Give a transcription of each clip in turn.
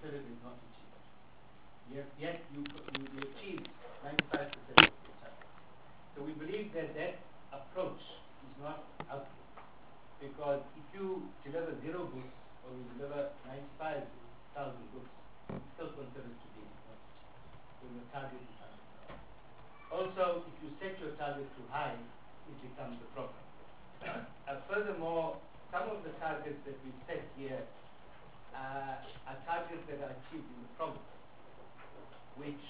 considered as not achieved. Yet you achieved 95% of your target. So we believe that that approach is not helpful, because if you deliver 0 books or you deliver 95,000 books, it's still considered to be not achieved. So your target is unmet. Also, if you set your target too high, it becomes a problem. Furthermore, some of the targets that we set here are targets that are achieved in the program, which,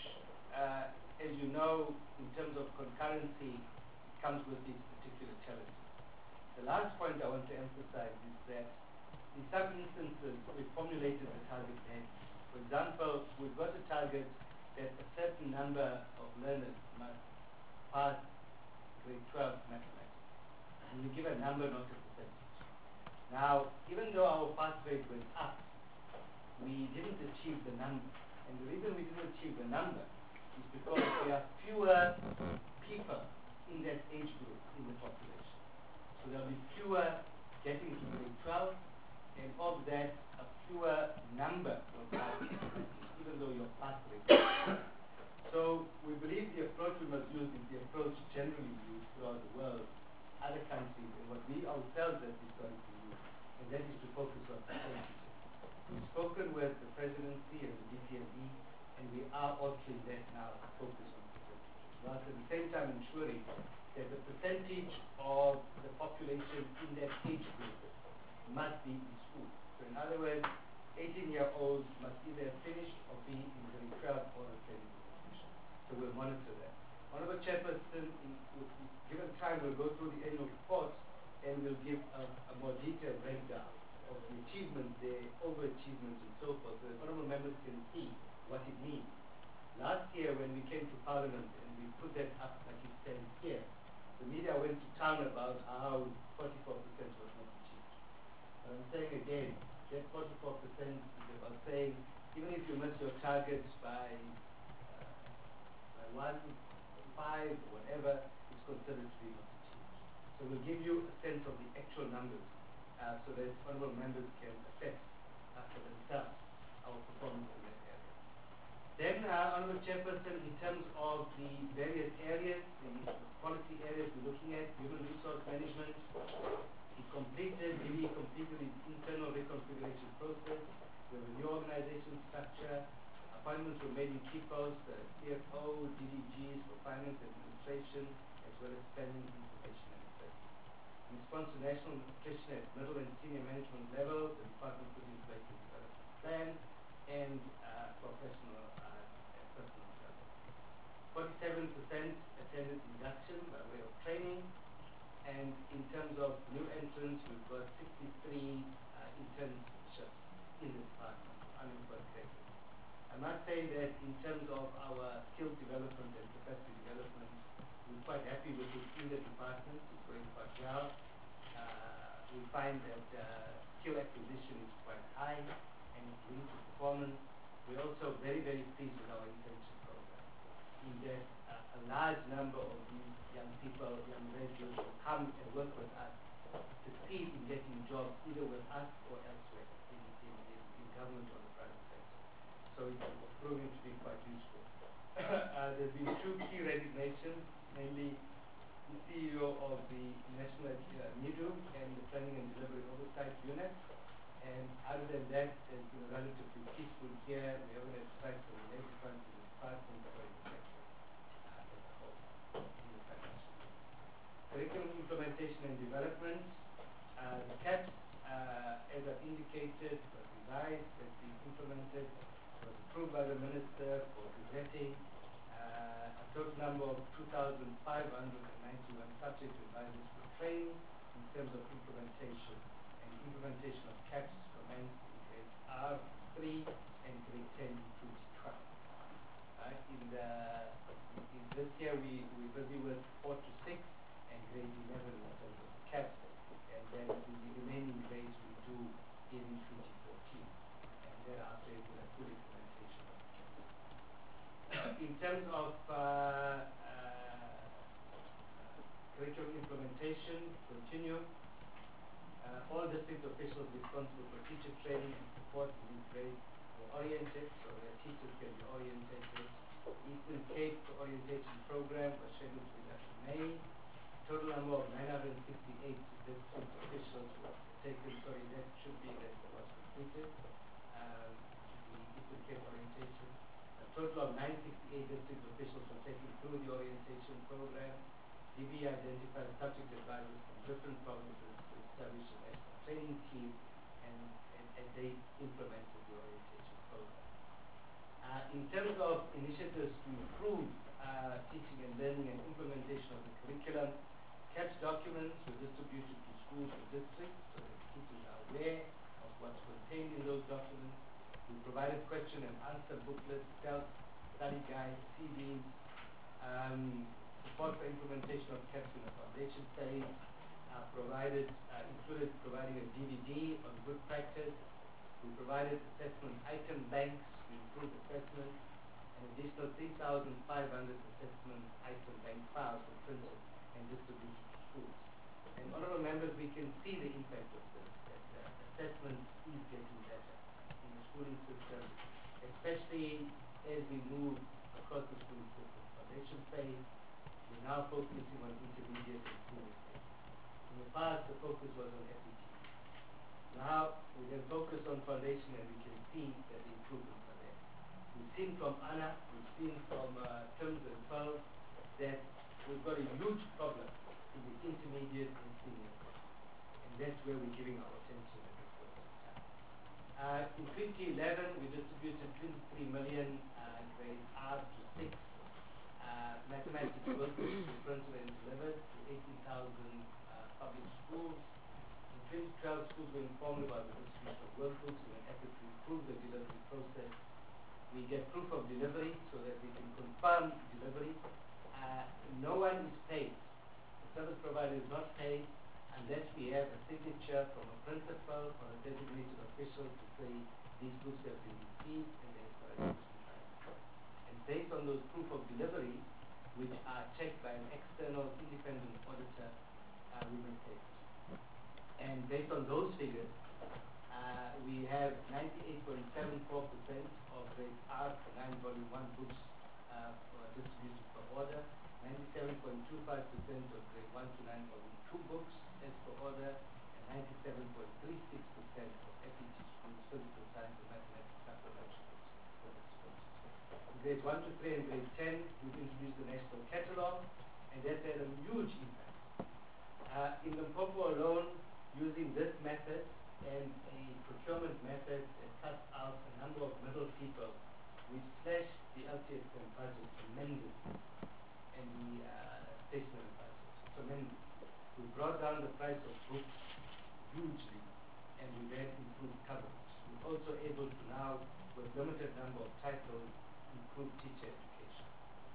as you know, in terms of concurrency, comes with these particular challenges. The last point I want to emphasize is that in some instances, we formulated the target then. For example, we've got a target that a certain number of learners must pass grade 12 mathematics. And we give a number, not a percentage. Now, even though our pass rate went up, we didn't achieve the number. And the reason we didn't achieve the number is because there are fewer people in that age group in the population. So there'll be fewer getting to grade 12, and of that, a fewer number will pass, even though your pass rate is high. So we believe the approach we must use is the approach generally used throughout the world, other countries, and what we ourselves have historically used, and that is to focus on percentages. We've spoken with the presidency and the DPME, and we are altering that now to focus on percentages, whilst at the same time ensuring that the percentage of the population in that age group must be in school. So in other words, 18-year-olds must either finish or be in grade 12 or a training institution. So we'll monitor that. Honorable Chairperson, given time, we'll go through the annual report and we'll give a more detailed breakdown of the achievements, the overachievements, and so forth, so that honorable members can see what it means. Last year, when we came to Parliament and we put that up like it stands here, the media went to town about how 44% was not achieved. But I'm saying again, that 44% is about saying, even if you miss your targets by 1, 5, or whatever, it's considered to be not achieved. So we'll give you a sense of the actual numbers, so that honorable members can assess for themselves our performance in that area. Then, honorable Chairperson, in terms of the various areas, the policy areas we're looking at, human resource management, DBE completed its internal reconfiguration process. We have a new organization structure. Appointments were made in key posts, CFO, DDGs for finance administration, as well as planning, information, and assessment. In response to national nutrition at middle and senior management level, the department put in place a development plan and professional personal development. 47% attended induction by way of training, and in terms of new entrants, we've got 63 internships in the department, unemployed graduates. I must say that in terms of our skill development and capacity development, we're quite happy with it in the department. It's going quite well. We find that skill acquisition is quite high and it's linked to performance. We're also very, very pleased with our internship program, in that a large number of these young people, young graduates, will come and work with us, succeed in getting jobs either with us or elsewhere in government or the private sector. So it's proving to be quite useful. There's been 2 key resignations, namely the CEO of the National NIDU and the Planning and Delivery Oversight Unit. And other than that, it's been relatively peaceful here. We haven't had strikes on the labor front in the department or in the sector as a whole in the financial year. Curriculum implementation and development. The CAPS, as I've indicated, was revised, has been implemented, was approved by the Minister for gazetting. A total number of 2,591 subject advisors for training in terms of implementation, and implementation of CAPS commenced in grade R3 and grade 10 in 2012. In this year, we're busy with 4 to 6 and grade 11 in terms of CAPS, and then the remaining grades we do in 2014, and thereafter it will have full implementation of CAPS. In terms of curriculum implementation, continue. All district officials responsible for teacher training and support in these grades were oriented, so their teachers can be orientated. Eastern Cape orientation program was scheduled to be done in May. Total number of 968 district officials were taken. Sorry, that should be that was completed. The Eastern Cape orientation. A total of 968 district officials were taken through the orientation program. DB identified subject advisors from different provinces to establish a national training team, and they implemented the orientation program. In terms of initiatives to improve teaching and learning and implementation of the curriculum, CAPS documents were distributed to schools and districts so that teachers are aware of what's contained in those documents. We provided question and answer booklets, self-study guides, CVs, support for implementation of CAPS in the foundation phase, included providing a DVD on good practice. We provided assessment item banks to improve assessment, and additional 3,500 assessment item bank files were printed and distributed to schools. And honorable members, we can see the impact of this, that assessment is getting better in the schooling system, especially as we move across the schooling system. Foundation phase, we're now focusing on intermediate and senior phase. In the past, the focus was on FET. Now, we can focus on foundation, and we can see that the improvements are there. We've seen from Anna, we've seen from Terms and Pearl, that we've got a huge problem in the intermediate and senior phase. And that's where we're giving our attention at this point in time. In 2011, we distributed 23 million grade R to 6 mathematics workbooks were printed and delivered to 18,000 public schools. In 2012, schools were informed about the distribution of workbooks in an effort to improve the delivery process. We get proof of delivery so that we can confirm delivery. No one is paid. The service provider is not paid unless we have a signature from a principal or a designated official to say these books have been received and they have corrected. And based on those proof of delivery, which are checked by an external independent auditor, we will pay. And based on those figures, we have 98.74% of grade R for 9 volume 1 books distributed per order, 97.25% of grade 1 to 9 volume 2 books as per order, and 97.36% of FET schools physical science and mathematics supplementary books. In grades 1 to 3 and grade 10, we've introduced the national catalog, and that had a huge impact. In Limpopo alone, using this method and a procurement method that cuts out a number of middle people, we slashed the LTSM budget tremendously and the stationery budget tremendously. We brought down the price of books hugely, and we then improved coverage. We're also able to now, with limited number of titles, improve teacher education.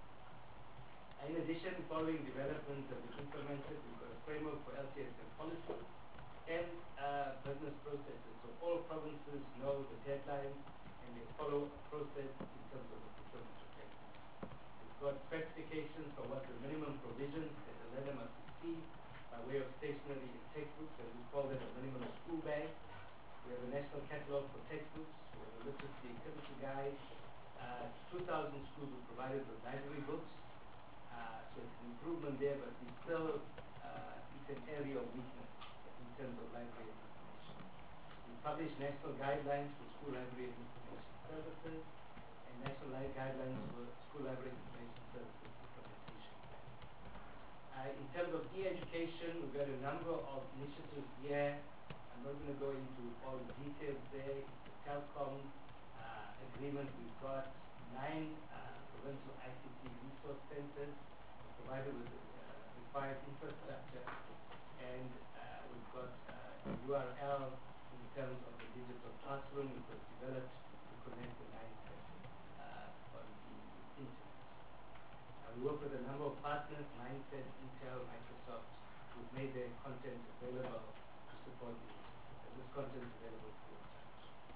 In addition, following developments that we've implemented, we've got a framework for LTSM policy and business processes. So all provinces know the deadlines and they follow a process in terms of the procurement objectives. We've got specifications for what the minimum provisions that the learner must receive by way of stationery and textbooks, and we call that a minimum school bag. We have a national catalog for textbooks. We have a literacy activity guide. 2,000 schools were provided with library books. So it's an improvement there, but we still, it's an area of weakness in terms of library and information. We publish national guidelines for school library and information services and national guidelines for school library and information services implementation plan. In terms of e-education, we've got a number of initiatives here. I'm not going to go into all the details there. It's the Telkom agreement. We've got 9 provincial ICT resource centers provided with required infrastructure, and we've got a URL in terms of the digital classroom, which was developed to connect the 9 centers on the internet. We work with a number of partners, Mindset, Intel, Microsoft, who've made their content available to support the initiative, and this content is available free of charge.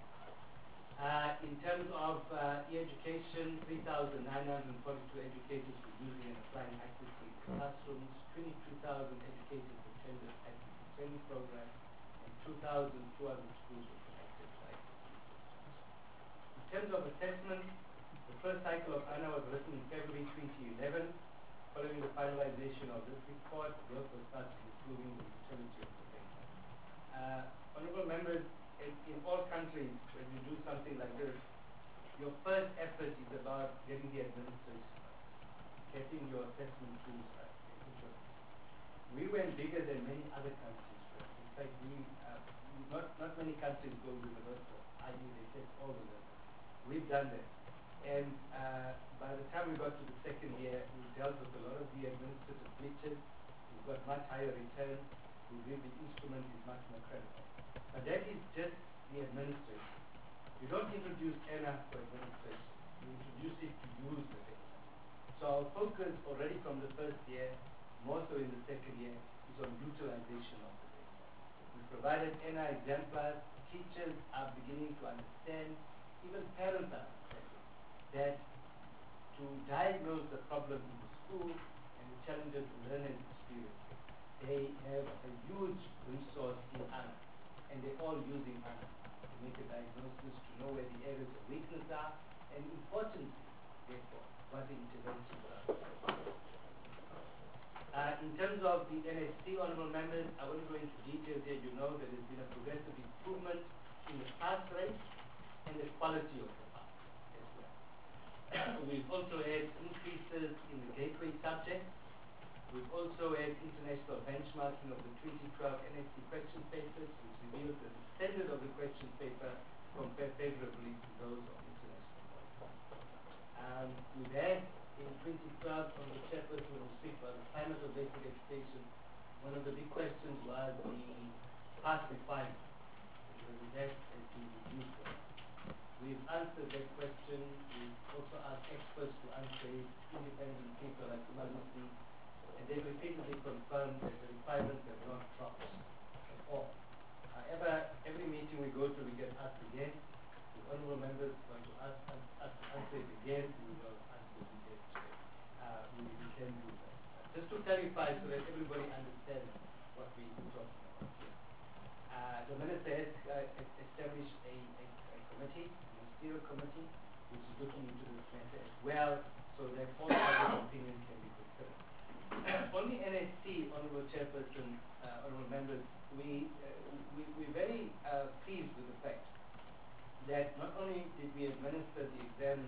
In terms of e-education, 3,942 educators were using and applying ICT in classrooms, 22,000 educators attended ICT training program, and 2,200 schools were connected to ICT. In terms of assessment, the first cycle of ANA was written in February 2011. Following the finalization of this report, work was started improving the utility of the data. Honorable members, in all countries, when you do something like this, your first effort is about getting the administration right, getting your assessment tools right. We went bigger than many other countries. Right? In fact, not many countries go universal, i.e. they test all of them. We've done that. And by the time we got to the second year, we dealt with a lot of the administrative glitches. We've got much higher returns. We believe the instrument is much more credible. But that is just the administration. You don't introduce ENA for administration. You introduce it to use the data. So our focus already from the first year, more so in the second year, is on utilization of the data. We provided ENA exemplars. Teachers are beginning to understand, even parents are understanding, that to diagnose the problem in the school and the challenges the learners experience, they have a huge resource in ANA, and they're all using ANA to make a diagnosis, to know where the areas of weakness are, and importantly, therefore, what the interventions are. In terms of the NSC, honorable members, I won't go into details here. You know that there's been a progressive improvement in the pass rate and the quality of the pass as well. We've also had increases in the gateway subjects. We've also had international benchmarking of the 2012 NSC question papers, which reveals that the standard of the question paper compare favorably to those of international bodies. We've had in 2012 on the chairperson when we speak about the climate of basic education, one of the big questions was the pass requirement, because that has been reduced. We've answered that question. We've also asked experts to answer it, independent people like Umalusi, and they've repeatedly confirmed that the requirements have not dropped at all. However, every meeting we go to, we get asked again. The honorable members want to ask us to answer it again. We will answer it again. We can do that. Just to clarify so that everybody understands what we're talking about here. The minister has established a committee, a ministerial committee, which is looking into this matter as well, so that all other opinions can be considered. On the NSC, honorable chairperson, honorable members, we're very pleased with the fact that not only did we administer the exam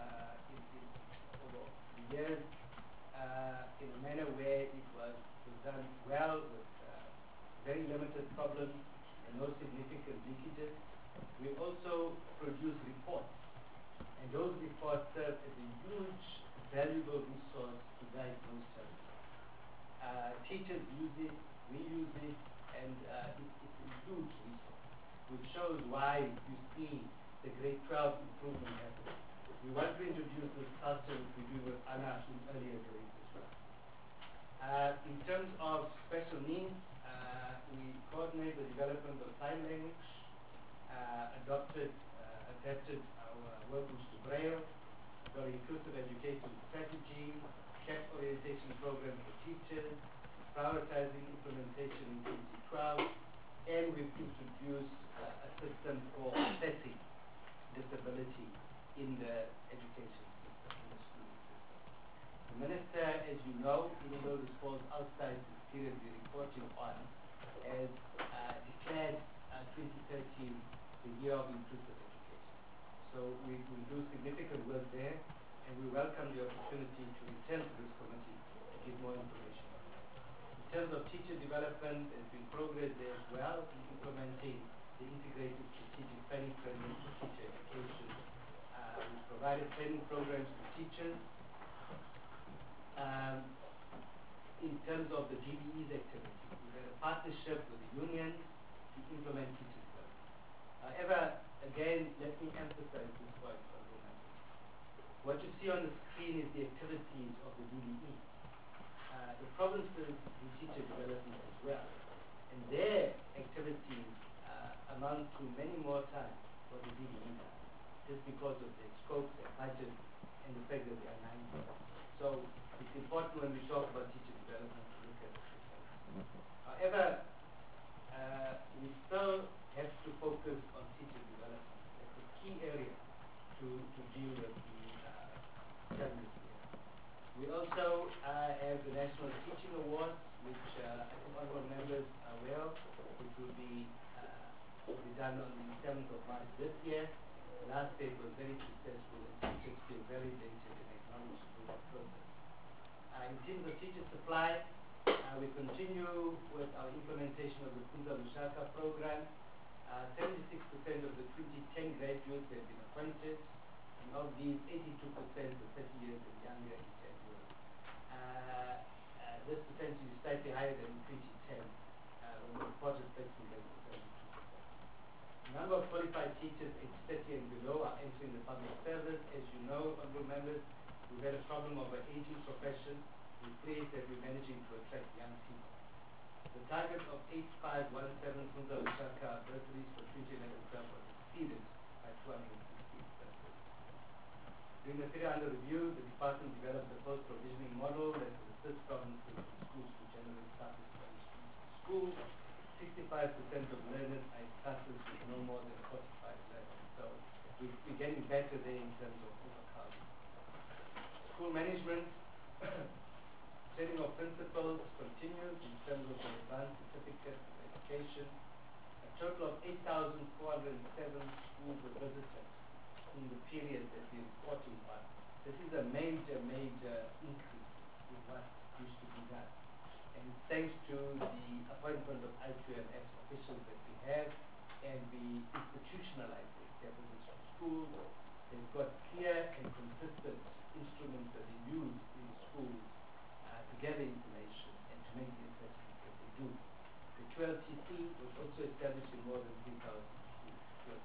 over the years in a manner where it was done well with very limited problems and no significant leakages, we also produced reports, and those reports serve as a huge, valuable resource to diagnose challenges. Teachers use it, we use it, and it's a huge resource, which shows why you see the grade 12 improvement happening. We want to introduce this culture, which we do with ANA in earlier grades as well. In terms of special needs, we coordinate the development of sign language, adapted our workbooks to Braille, got inclusive education strategy, CAP orientation program for teachers, prioritizing implementation in 2012, and we've introduced a system for assessing disability in the education system, in the schooling system. The minister, as you know, even though this falls outside the period we're reporting on, has declared 2013 the year of inclusive education. So we do significant work there, and we welcome the opportunity to return to this committee to give more information on that. In terms of teacher development, there's been progress there as well in implementing the integrated strategic planning framework for teacher education. We've provided training programs to teachers. In terms of the GBE's activity, we've had a partnership with the unions to implement teacher development. However, again, let me emphasize this point, honorable members. What you see on the screen is the activities of the DBE. The provinces do teacher development as well, and their activities amount to many more times what the DBE does, just because of their scope, their budget, and the fact that they are 9. So it's important when we talk about teacher development to look at this. However, we still have to focus on teacher development. It's a key area done on the 7th of March this year. The last phase was very successful and teachers feel validated and acknowledged through the process. In terms of teacher supply, we continue with our implementation of the Funza Lushaka program. 76% of the 2010 graduates have been appointed, and of these, 82% are 30 years and younger in January. This percentage is slightly higher than in 2010, when the reported placement rate was 72%. The number of qualified teachers aged 30 and below are entering the public service. As you know, honorable members, we've had a problem of an aging profession. We're pleased that we're managing to attract young people. The target of 8517 Funza Lushaka bursaries for 2011-12 was exceeded by 260%. During the period under review, the department developed a post-provisioning model that will assist provinces and schools to generate status for schools. 65% of learners are in classes with no more than 45 learners. So we're getting better there in terms of overcrowding. School management. Training of principals continues in terms of the advanced certificate of education. A total of 8,407 schools were visited in the period that we're reporting on. This is a major, major increase in what used to be done. And thanks to the appointment of IQMS officials that we have, and we institutionalize their visits to schools. They've got clear and consistent instruments that they use in schools to gather information and to make the assessments that they do. The QLTC was also established in more than 3,000 schools.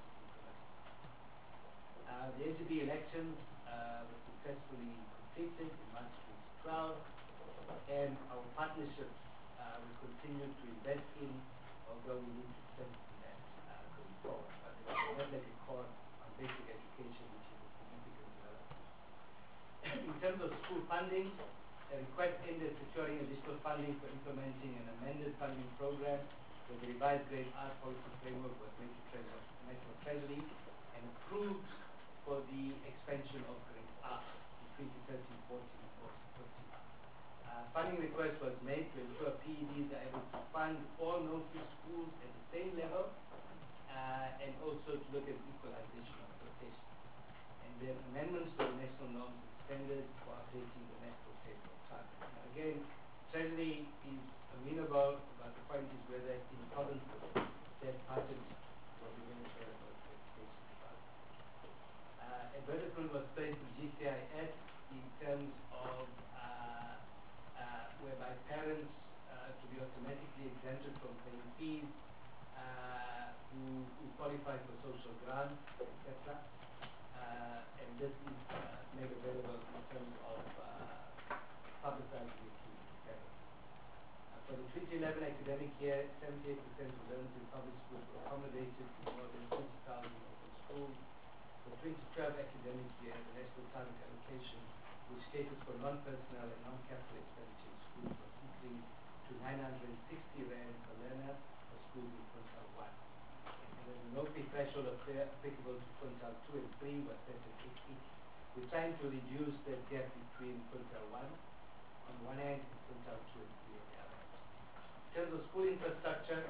The NGB elections were successfully completed in March 2012, and our partnerships we continue to invest in, although we need to strengthen that going forward. But we have like a core on basic education, which is a significant development. In terms of school funding, a request aimed at securing additional funding for implementing an amended funding program with the revised grade R policy framework was made to National Treasury and approved for the expansion of grade R in 2013-14 and 14-15. Funding request was made to ensure PEDs are able to fund all no-fee schools at the same level, and also to look at equalization of quotation. And then amendments to the national norms and standards for updating the national table of targets. Now again, Treasury is amenable, but the point is whether in provinces that budget will be made available to education department. Advertisement was placed in GCIS in terms of whereby parents to be automatically exempted from paying fees who qualify for social grants, etc. And this is made available in terms of publicizing it to parents. For the 2011 academic year, 78% of learners in public schools were accommodated in more than 20,000 open schools. For the 2012 academic year, the national target allocation, which caters for non-personnel and non-capital expenditure in schools, was increased to 960 rand per learner for schools in quintile 1. And then the no-fee threshold applicable to quintile 2 and 3 was set at 880. We're trying to reduce that gap between quintile 1 on one hand and quintile 2 and 3 on the other hand. In terms of school infrastructure,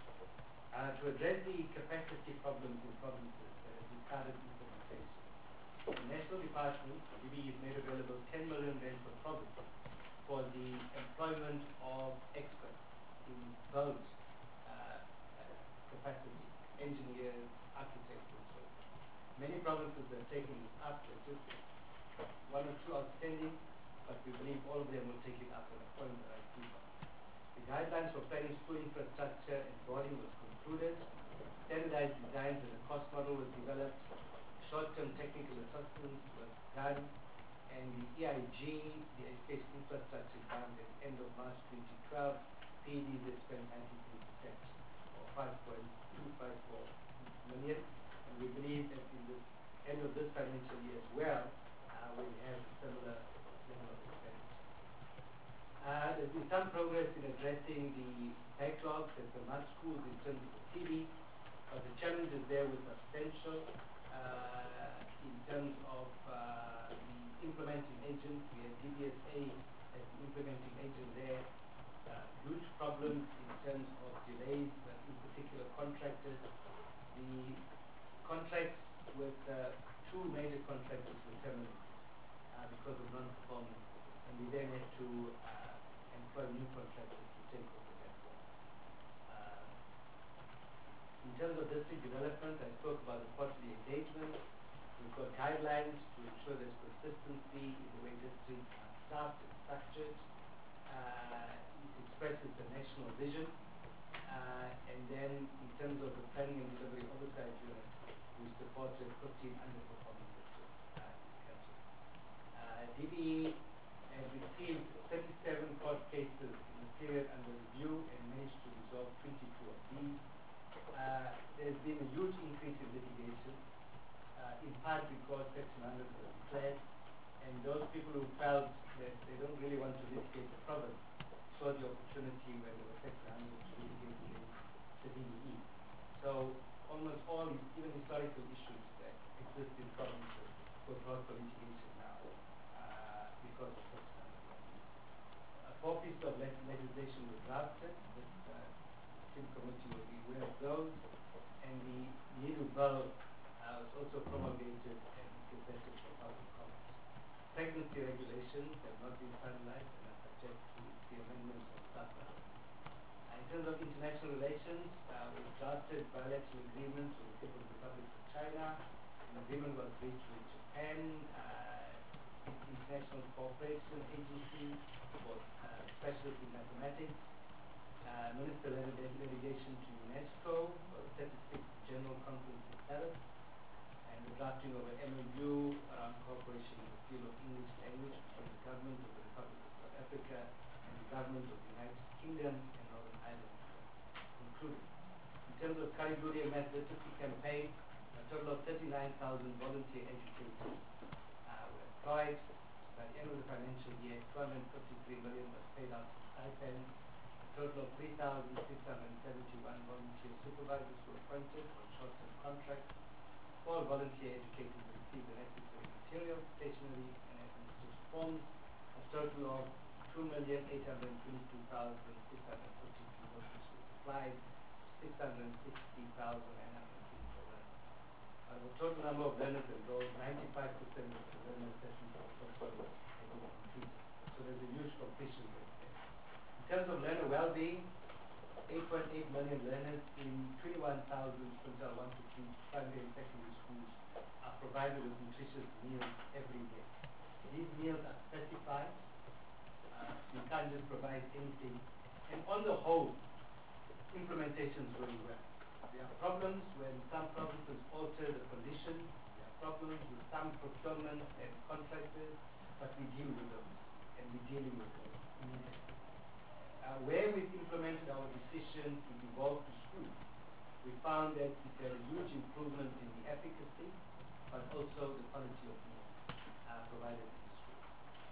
to address the capacity problems in provinces that have retarded implementation, the National Department, DB, has made available 10 million rand per province for the employment of experts in those capacity, engineers, architects, and so on. Many provinces are taking this up. There's just one or two outstanding, but we believe all of them will take it up and appoint the right people. The guidelines for planning school infrastructure and boarding was concluded. Standardized designs and a cost model was developed. Short-term technical assistance was done, and the EIG, the Education Infrastructure Grant, at the end of March 2012, PEDs had spent 93%, or 5.254 million, and we believe that in the end of this financial year as well, we'll have a similar level of expenditure. There's been some progress in addressing the backlogs at the mud schools in terms of the TB, but the challenges there were substantial. In terms of the implementing agent, we have DBSA as the implementing agent there. Huge problems in terms of delays, in particular contractors. contracts with two major contractors were terminated because of non-performance, and we then had to employ new contractors to take over that work. In terms of district development, I spoke about the quarterly engagement. We've got guidelines to ensure there's consistency in the way districts are staffed and structured. It expresses the national vision. And then in terms of the planning and delivery oversight unit, we supported 15 underperforming districts in the country. DBE has received 37 court cases in the period under review and managed to resolve 22 of these. There's been a huge increase in litigation, in part because Section 100 was declared, and those people who felt that they don't really want to litigate the province saw the opportunity when there was Section 100 to litigate against the DBE. So almost all, even historical issues that exist in provinces were brought for litigation now because of Section 100. 4 pieces of legislation were drafted. This Team Committee will be aware of those, and the new bill was also promulgated and gazetted for public comment. Pregnancy regulations have not been finalized and are subject to the amendments of SAPA. In terms of international relations, we've drafted bilateral agreements with the People's Republic of China. An agreement was reached with Japan, International Cooperation Agency for specialists in mathematics, minister-led delegation to UNESCO for the 36th General Conference in Paris, and the drafting of an MOU around cooperation in the field of English language between the government of the Republic of South Africa and the government of the United Kingdom and Northern Ireland concluded. In terms of Kariburi Math Literacy Campaign, a total of 39,000 volunteer educators were employed. By the end of the financial year, 253 million was paid out in stipends. A total of 3,671 volunteer supervisors were appointed on short-term contracts. All volunteer educators received the necessary material, stationery, and administration forms. A total of 2,822,652 workers were supplied, 660,924 learners. The total number of learners enrolled, 95% of the learner sessions of the first one have been completed. So there's a huge completion rate there. In terms of learner well-being, 8.8 million learners in 21,000 quintile 1 to 3 primary and secondary schools are provided with nutritious meals every year. These meals are specified. You can't just provide anything. And on the whole, implementation is going well. There are problems when some provinces alter the conditions. There are problems with some procurement and contractors, but we deal with those, and we're dealing with those immediately. Where we've implemented our decision to devolve to schools, we found that it had a huge improvement in the efficacy, but also the quality of meals provided in the schools.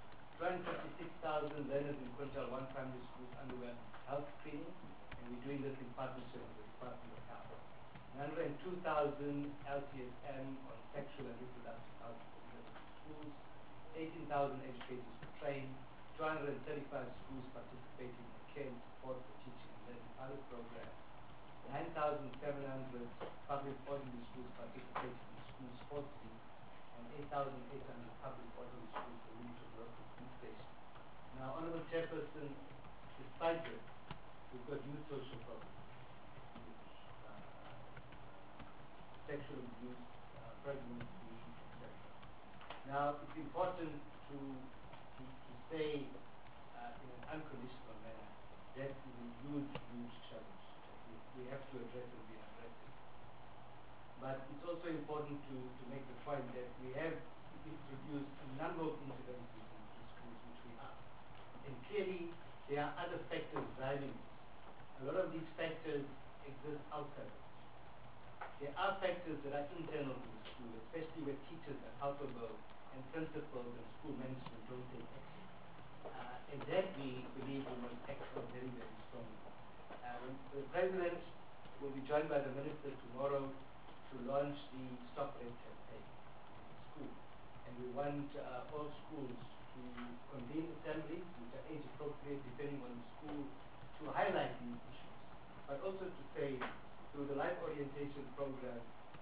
256,000 learners in quintile 1 primary schools underwent health screening, and we're doing this in partnership with the Department of Health. 102,000 LCSM on sexual and reproductive health in schools. 18,000 educators were trained. 235 schools participating in the care and support for teaching and learning pilot program. 9,700 public ordinary schools participating in the school sports league, and 8,800 public ordinary schools for unit of work with food station. Now, Honorable Chairperson, despite this, we've got youth social problems. Sexual abuse, pregnancy, etc. Now, it's important to say in an unconditional manner that is a huge, huge challenge. We have to address and we address it. But it's also important to make the point that we have introduced a number of interventions into schools which we are. And clearly, there are other factors driving this. A lot of these factors exist outside of the school. There are factors that are internal to the school, especially where teachers are culpable and principals and school management don't take action. And that we believe we must act on very, very strongly. The President will be joined by the Minister tomorrow to launch the Stop Rape campaign in school. And we want all schools to convene assemblies which are age appropriate depending on the school to highlight these issues. But also to say, through the life orientation program,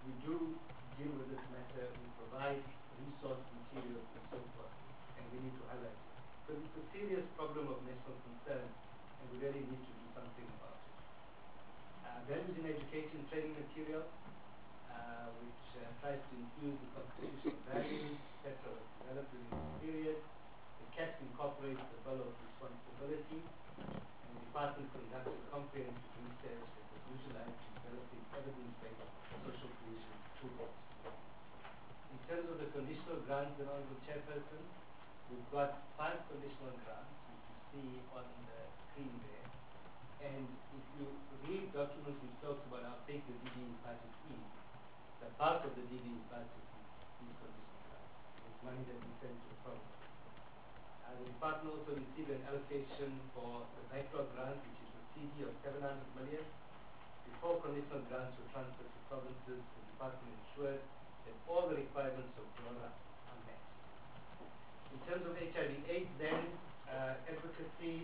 we do deal with this matter. We provide resource materials and so forth, and we need to highlight it. Because it's a serious problem of national concern, and we really need to do something about it. Values in education training material, which tries to infuse the constitutional values, etc., developed during this period. The CAT incorporates the Bill of Responsibility, and the department conducted comprehensive research that was utilized in developing evidence-based social cohesion toolbox. In terms of the conditional grants, the Honorable Chairperson, we've got 5 conditional grants, which you see on the screen there. And if you read documents which talks about how big the DBE budget is, the bulk of the DBE budget is conditional grants. It's money that we send to the province. The department also received an allocation for the backlog grant, which is a CD of 700 million. Before conditional grants were transferred to provinces, the department ensured that all the requirements of DORA are met. In terms of HIV/AIDS, then, advocacy,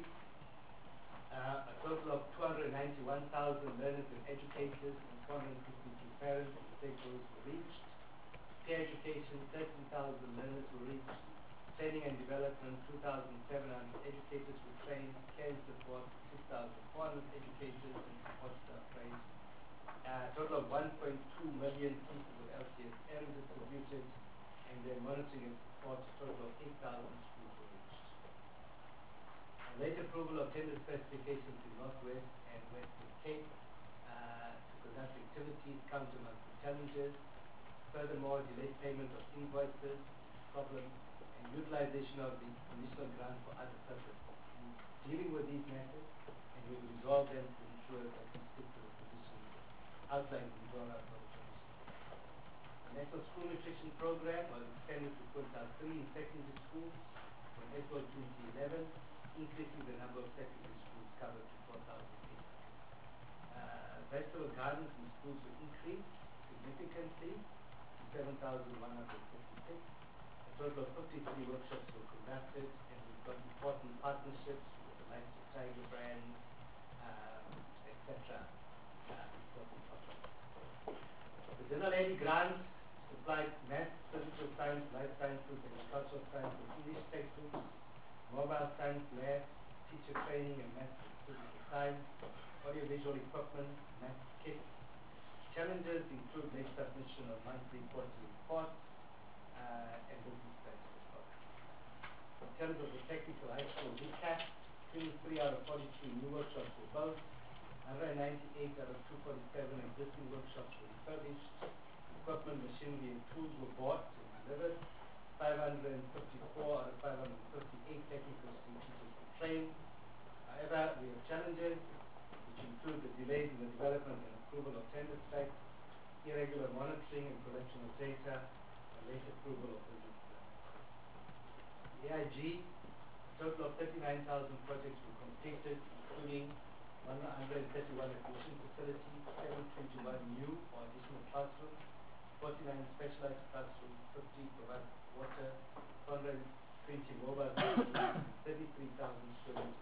a total of 291,000 learners and educators and 452 parents and stakeholders were reached. Peer education, 13,000 learners were reached. Training and development, 2,700 educators were trained. Care and support, 6,400 educators and support staff trained. A total of 1.2 million pieces of LCSM distributed, and then monitoring and support, a total of 8,000 schools were reached. Late approval of tender specifications in Northwest and Western Cape to conduct activities, counter monthly challenges. Furthermore, delayed payment of invoices, problem, and utilization of the conditional grant for other purposes. We're dealing with these matters, and we will resolve them to ensure that we stick to the positions outlined in the DORA for the Commission. The National School Nutrition Program was extended to quintile 3 in secondary schools from April 2011, increasing the number of secondary schools covered to 4,800. Vegetable gardens in schools were increased significantly to 7,156. A total of 53 workshops were conducted, and we've got important partnerships with the likes of Tiger Brands, etc. The General Lady grants supplied math, physical science, life sciences, agricultural sciences, English textbooks, mobile science labs, teacher training and math and physical science, audiovisual equipment, math kits. Challenges include late submission of monthly quarterly reports and business practice reports. In terms of the technical high school recap, 23 out of 43 new workshops were built, 198 out of 247 existing workshops were refurbished, equipment, machinery, and tools were bought and delivered, 554 out of 558 technical school teachers were trained. However, we have challenges, which include the delays in the development and approval of tender specs, irregular monitoring and collection of data, and late approval of business plans. The AIG, a total of 39,000 projects were completed, including 131 admission facilities, 721 new or additional classrooms, 49 specialized classrooms, 50 provided water, 120 mobile classrooms, 33,000 students.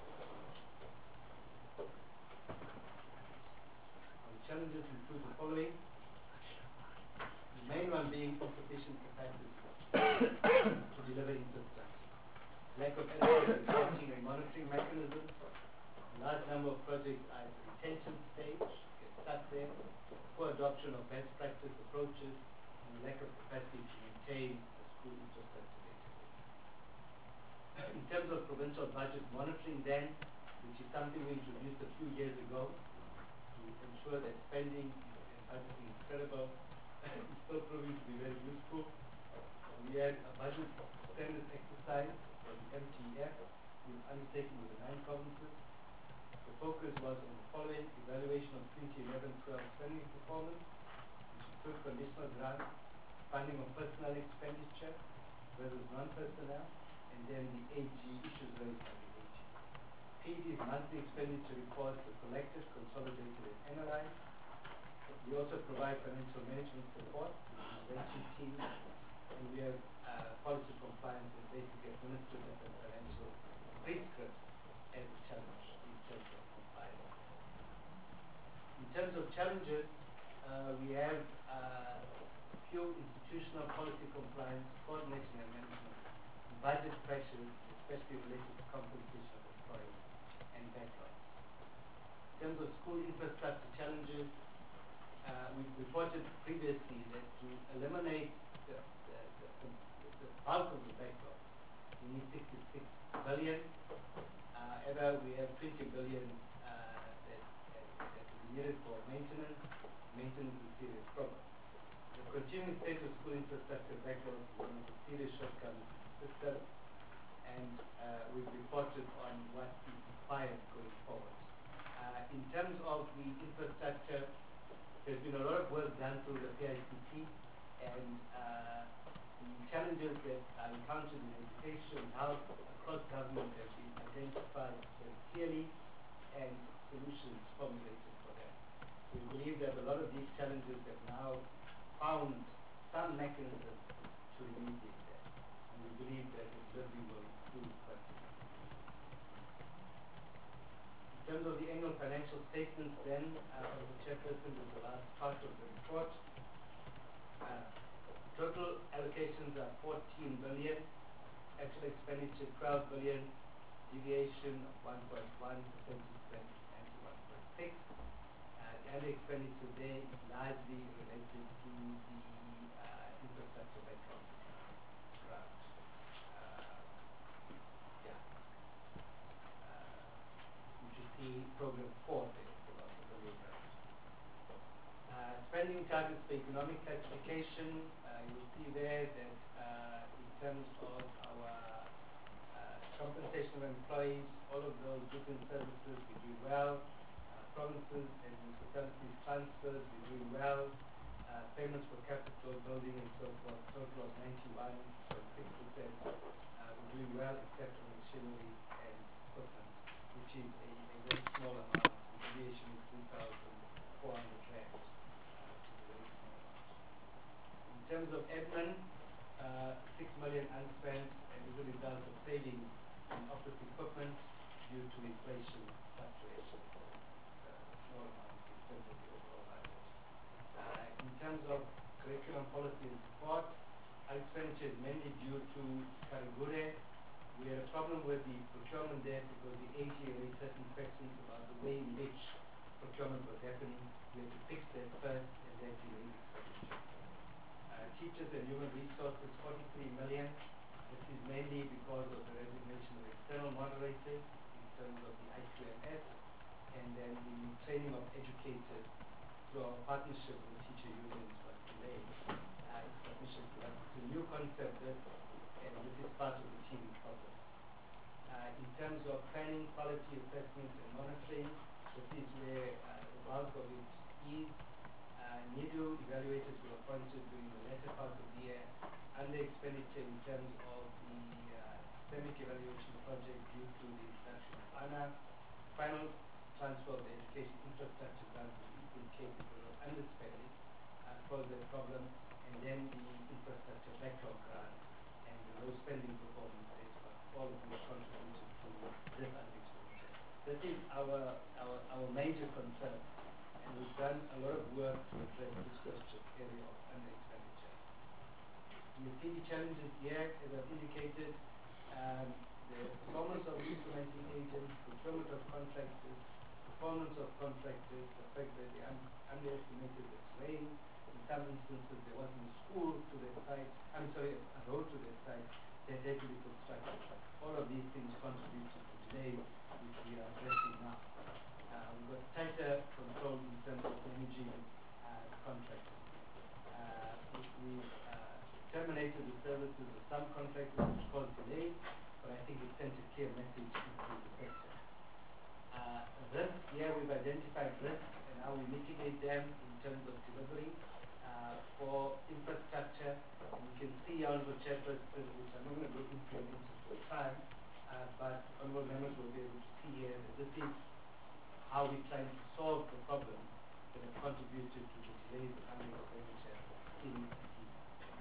The challenges include the following. The main one being insufficient capacity to deliver infrastructure, lack of adequate reporting and monitoring mechanisms. A large number of projects are at the retention stage, get stuck there, poor adoption of best practice approaches, and a lack of capacity to maintain the school infrastructure database. In terms of provincial budget monitoring then, which is something we introduced a few years ago to ensure that spending and budgeting is credible, it's still proving to be very useful. We had a budget standards exercise for the MTF we've undertaken with the 9 provinces. The focus was on the following: evaluation of 2011-12 spending performance, which include conditional grants, funding of personnel expenditure versus non-personnel, and then the AG issues raised by the AG. PD's monthly expenditure reports are collected, consolidated, and analyzed. We also provide financial management support to the intervention team, and we have policy compliance and basic administrative and financial prescripts as a challenge in terms of compliance. In terms of challenges, we have few institutional policy compliance, coordination and management, budget pressures, especially related to compensation of employees, and backlogs. In terms of school infrastructure challenges, we've reported previously that to eliminate the bulk of the backlog, we need 66 billion. However, we have 20 billion that is needed for maintenance. Maintenance is a serious problem. The continuing state of school infrastructure backlog is one of the serious shortcomings in the system, and we've reported on what is required going forward. In terms of the infrastructure, there's been a lot of work done through the PICT, and the challenges that are encountered in education and health across government have been identified very clearly and solutions formulated for them. We believe that a lot of these challenges have now found some mechanism to remediate them, and we believe that the delivery will improve quite significantly. In terms of the annual financial statements then, the chairperson is the last part of the report. Total allocations are 14 billion, actual expenditure 12 billion, deviation of 1.1 percentage point and 1.6. The other expenditure there is largely related to the infrastructure backlog grant. You should see program 4 there for the new grant. Spending targets for economic classification, you'll see there that in terms of our compensation of employees, all of those different services we do well. Provinces and municipalities transfers, we're doing well. Payments for capital, building and so forth, total of 91.6%. We're doing well except for machinery and equipment, which is a very small amount. The deviation is 3,400 rand, which is a very small amount. In terms of admin, 6 million unspent, and as a result of savings in office equipment due to inflation fluctuation. Small amount in terms of the overall budget. In terms of curriculum policy and support, our expenditure is mainly due to Karigure. We had a problem with the procurement there because the AG raised certain questions about the way in which procurement was happening. We had to fix that first and then delay expenditure. Teachers and human resources, 43 million. This is mainly because of the resignation of external moderators in terms of the IQMS, and then the training of educators through our partnership with teacher unions was delayed. It's submission to us. It's a new concept, and this is part of the teaming process. In terms of planning, quality assessment, and monitoring, this is where the bulk of it is. NIDU evaluators were appointed during the latter part of the year. Under expenditure in terms of the systemic evaluation project due to the introduction of ANA. Final transfer of the education infrastructure grant to Eastern Cape because of underspending caused that problem, and then the infrastructure backlog grant and the low spending performance rate, all of which contributed to this under-expenditure. This is our major concern, and we've done a lot of work to address this question area of under-expenditure. You see the challenges here, as I've indicated, the performance of implementing agents, procurement of contractors, performance of contractors, the fact that they underestimated the terrain. In some instances, there wasn't a school to their site, a road to their site that had to be constructed. All of these things contributed to delays, which we are addressing now. We've got tighter control in terms of managing contractors. We've terminated the services of some contractors, which caused delays, but I think it sent a clear message into the sector. Risks, here we've identified risks and how we mitigate them in terms of delivery. For infrastructure, you can see Honorable Chairperson, which I'm not going to go into in the interest of time, but Honorable members will be able to see here that this is how we're trying to solve the problems that have contributed to the delays of under-expenditure in ATIVA.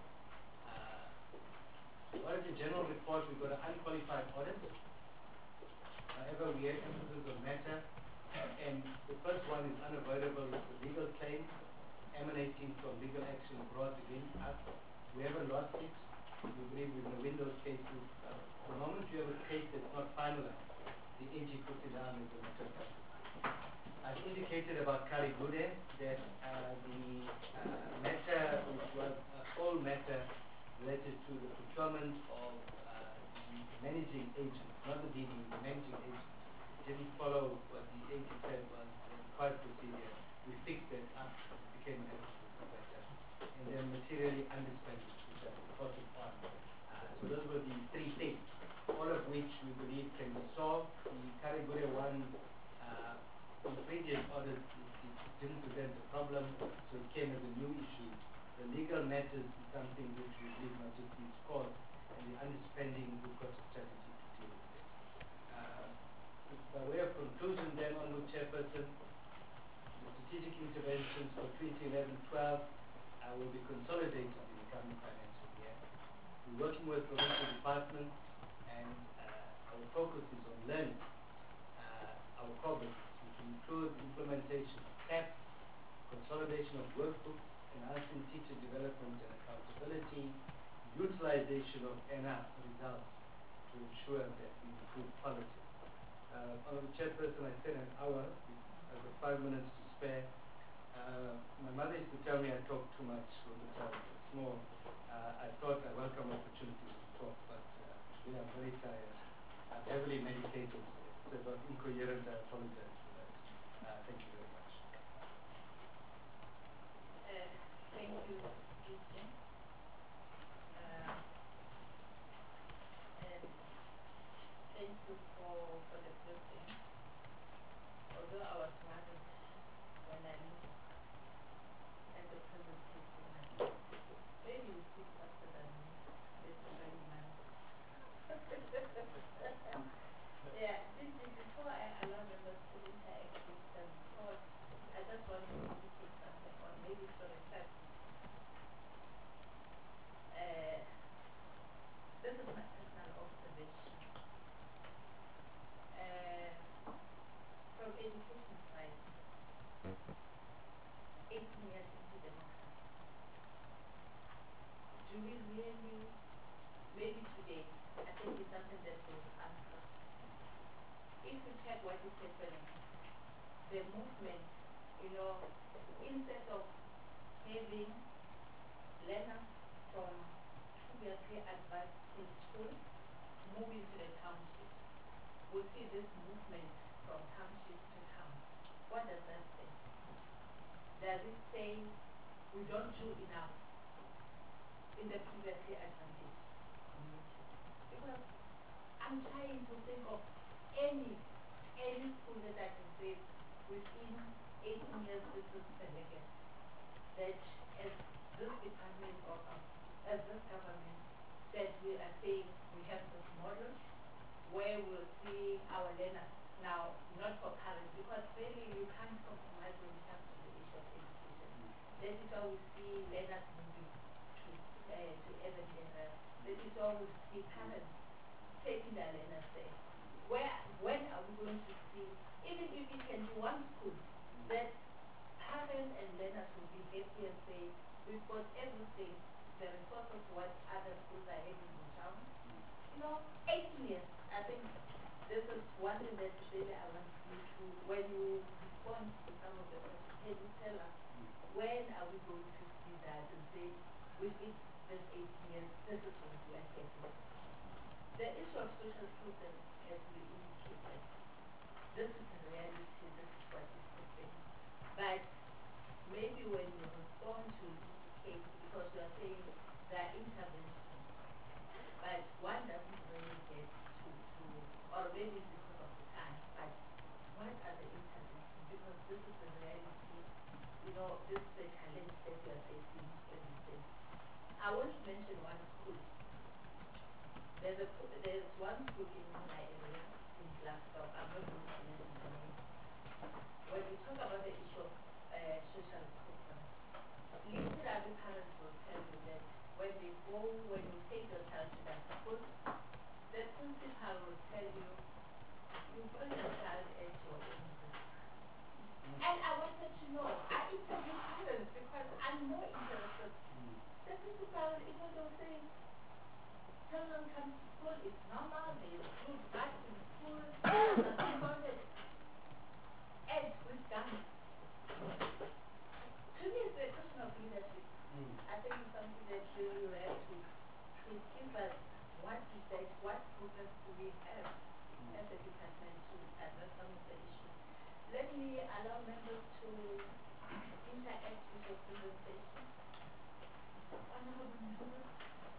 What is the general report? We've got an unqualified audit. However, we had emphasis on matter, and the first one is unavoidable, it's a legal claim, emanating from legal action brought against us. We haven't lost it. We believe we're going to win those cases. The moment you have a case that's not finalized, the AG puts it down as a matter of fact. I've indicated about Kali Gude that the matter, which was a whole matter related to the procurement of the managing agent, not the DD, the managing agent, didn't follow what the agent said was the required procedure. We fixed that up, it became an absolute matter, and then materially underspent, which I reported on. So those were the three things, all of which we believe can be solved. The Kali Gude one, in previous audits, it didn't present a problem, so it came as a new issue. The legal matters is something which we believe must just be solved, and the underspending, we've got a strategy to deal with it. By way of conclusion then, Honourable Chairperson, the strategic interventions for 2011-12 will be consolidated in the coming financial year. We're working with provincial departments, and our focus is on learning our core business, which includes implementation of CAP, consolidation of workbooks, enhancing teacher development and accountability, utilization of NR results to ensure that we improve quality. Honourable Chairperson, I said an hour. I've got 5 minutes to spare. My mother used to tell me I talk too much all the time. It's more, I thought I welcome opportunities to talk, but today I'm very tired. I'm heavily medicated. It's about incoherent. I apologize for that. Thank you very much. Thank you, Christian. And thank you for the briefing. Although I was worried when I looked at the presentation, maybe you speak faster than me. It's very nice. Yeah, before I allow members to interact with the report, I just want to indicate something, or maybe for the fact. This is my personal observation. From education side, 18 years into democracy, do we really, maybe today, I think it's something that will answer. If you check what is happening, the movement, instead of having learners from previously advanced in school moving to the township, we see this movement from township to town. What does that say? Does it say we don't do enough in the previously advantaged community? Because I'm trying to think of any school that I can say within 18 years this is the legacy that as this department or as this government that we are saying we have this model where we'll see our learners now not for current, because really you can't compromise when it comes to the issue of education. That is why we see learners moving to urban areas. That is why we see parents taking their learners there. When are we going to see, even if it can be one school, that parents and learners will be happy and say, we've got everything, the resources what other schools are having in town. 18 years, I think this is one thing that really I want you to, when you respond to some of the questions, can you tell us, when are we going to see that and say, within this 18 years, this is what we are getting. The issue of social prudence, as we indicated, this is the reality, this is what is happening. But maybe when you respond to indicate, because we are saying there are interventions, but one doesn't really get to or maybe it's because of the time, but what are the interventions? Because this is the reality, this is the challenge that we are facing every day. I want to mention one school. There's one school in my area, in Glasgow. I'm not going to mention the name. When we talk about the issue of social programs, literally parents will tell you that when you take your child to that school, the principal will tell you, you bring your child at your own risk. And I wanted to know, I interviewed parents because children come to school, it's normal, they do drugs in school, nothing about it. As we've done. To me, it's a question of leadership. I think it's something that really you have to give us what is that, what programs do we have as a department to address some of the issues. Let me allow members to interact with your presentation. Honorable members.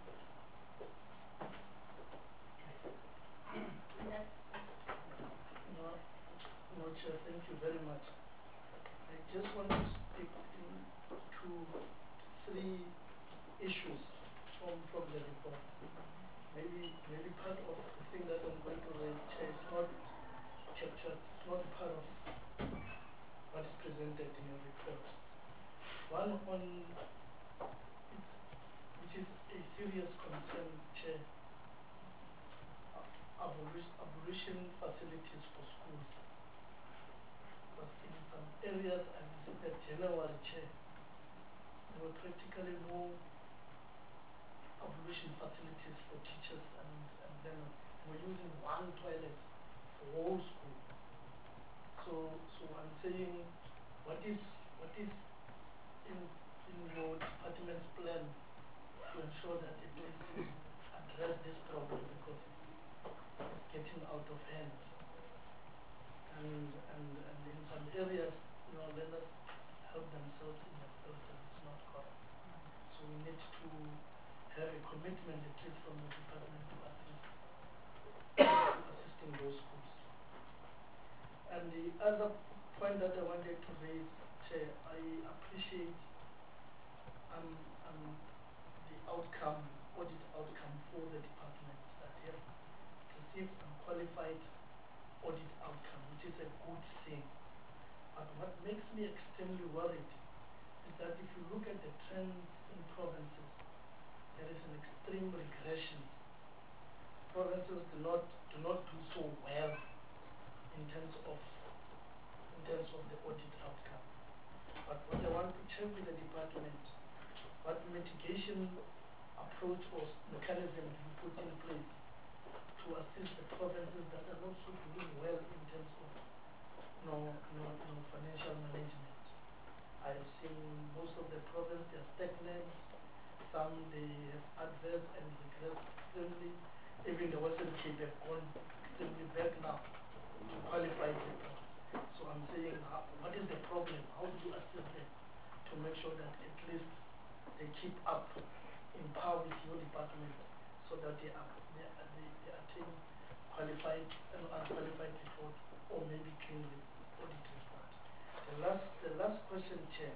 Yes. No, Chair, thank you very much. I just want to speak to three issues from the report. Maybe part of the thing that I'm going to raise, Chair, is not captured, it's not part of what is presented in your report. One on which is a serious concern, Chair, abolition facilities for schools. But in some areas I visited January, Chair, there were practically no abolition facilities for teachers and then we're using one toilet for whole school. So I'm saying what is in your department's plan to ensure that it is address this problem because it's getting out of hand. And in some areas, learners help themselves in themselves and it's not correct. So we need to have a commitment at least from the department to assisting those schools. And the other point that I wanted to raise, Chair, I appreciate the outcome, audit outcome for the department that you have received some qualified audit outcome, which is a good thing. But what makes me extremely worried is that if you look at the trends in provinces, there is an extreme regression. Provinces do not do so well in terms of the audit outcome. But what I want to check with the department, what mitigation approach or mechanism do you put in place to assist the provinces that are not so doing well in terms of financial management? I've seen most of the provinces, they are stagnant. Some they have adverse and regress extremely. Even the Western Cape have gone extremely back now to qualify people. So I'm saying, what is the problem? How do you assist them to make sure that at least they keep up in par with your department so that they attain qualified and unqualified report or maybe clean audit report? The last question, Chair,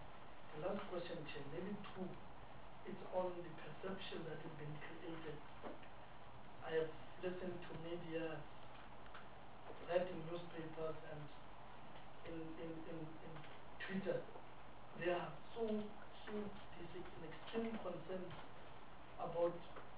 maybe two. It's on the perception that has been created. I have listened to media, read in newspapers, and in Twitter. They are so extreme concern about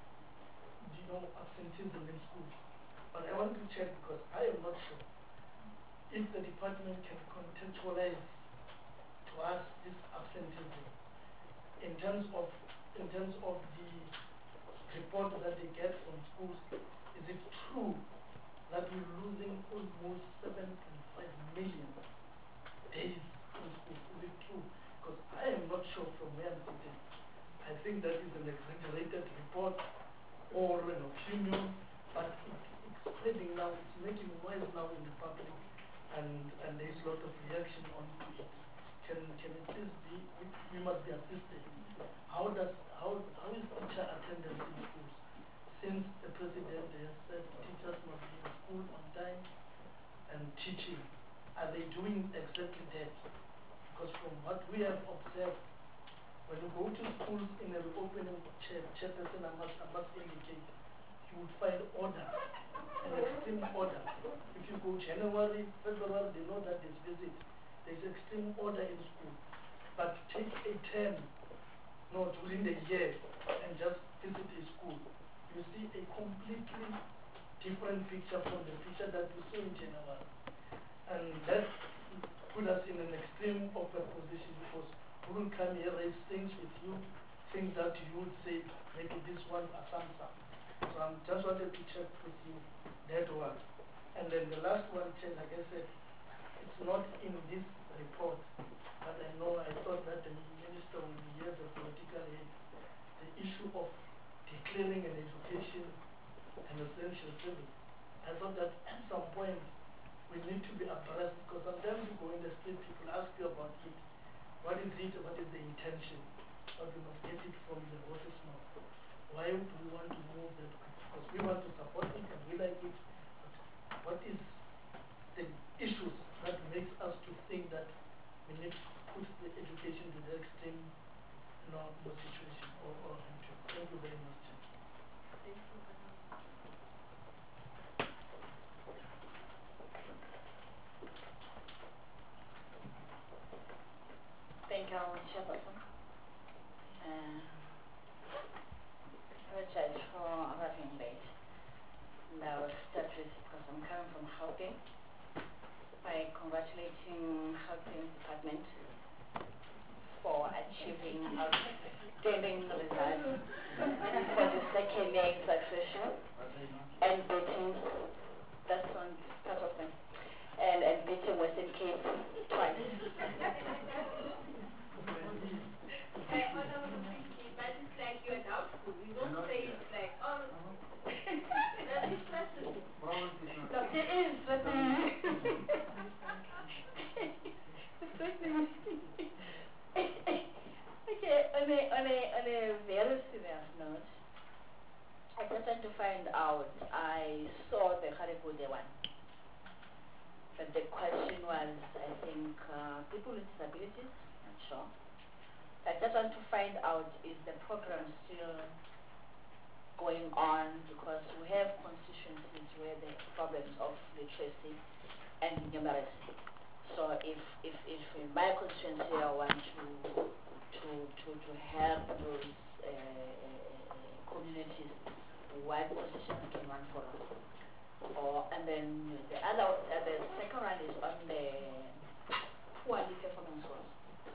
absenteeism in schools. But I want to check because I am not sure if the department can contextualize to us this absenteeism in terms of the report that they get from schools. Is it true that we're losing almost 7.5 million days in school? Is it true? Because I am not sure from where I'm sitting. I think that is an exaggerated report or an opinion, but it's spreading now, it's making noise now in the public, and there's a lot of reaction on it. Can it please be, we must be assisted. How is teacher attendance in schools? Since the president has said teachers must be in school on time and teaching, are they doing exactly that? Because from what we have observed, when you go to schools in a reopening chairperson, I must indicate, you would find order, an extreme order. If you go January, February, they know that there's visit. There's extreme order in school. But take a term, during the year, and just visit a school, you see a completely different picture from the picture that we saw in January. And that put us in an extreme awkward position because we will come here, raise things with you, things that you would say, maybe this one are some. So I just wanted to check with you that one. And then the last one, Chair, like I said, it's not in this report, but I know I thought that the minister would be here, the political aid, the issue of declaring an education an essential service. I thought that at some point we need to be abreast, because sometimes you go in the street, people ask you about it. What is it? What is the intention? But we must get it from the horse's mouth. Why do we want to move that? Because we want to support it and we like it. But what is the issues that makes us to think that we need to put the education to the extreme, situation or thank you very much. Thank you, Madam. Thank you, Chairperson. Apologize for arriving late. And I will start with, because I'm coming from Gauteng, by congratulating Gauteng Department for achieving outstanding results for the second year in succession and beating, that's one part of them, and beating Western Cape twice. Honorable Vicky, but it's like you're doubtful. You don't say it's like, oh, that is certain. No, there is, but okay, on a very serious note, I just want to find out, I saw the Haribode one, but the question was, I think, people with disabilities, I'm sure. I just want to find out, is the program still going on, because we have constituencies where there are problems of literacy and numeracy. So if in my constituency I want to help those communities, what position can one follow? And then the second one is on the poorly performing schools.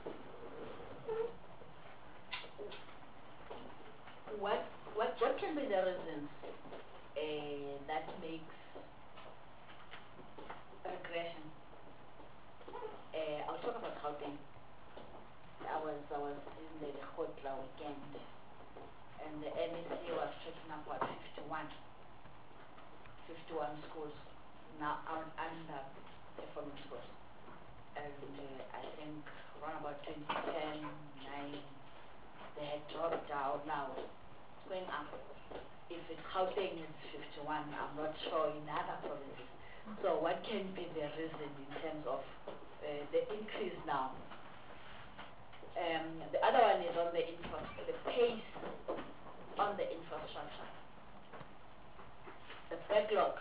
What can be the reasons that makes regression? I'll talk about Gauteng. I was in the Khotla weekend, and the MEC was talking about 51 schools now are under performing schools, and I think around about 2010, 9, they had dropped down. Now it's going up. If it's Gauteng, it's 51. I'm not sure in other provinces. So what can be the reason in terms of the increase now? The other one is on the pace on the infrastructure. The backlog.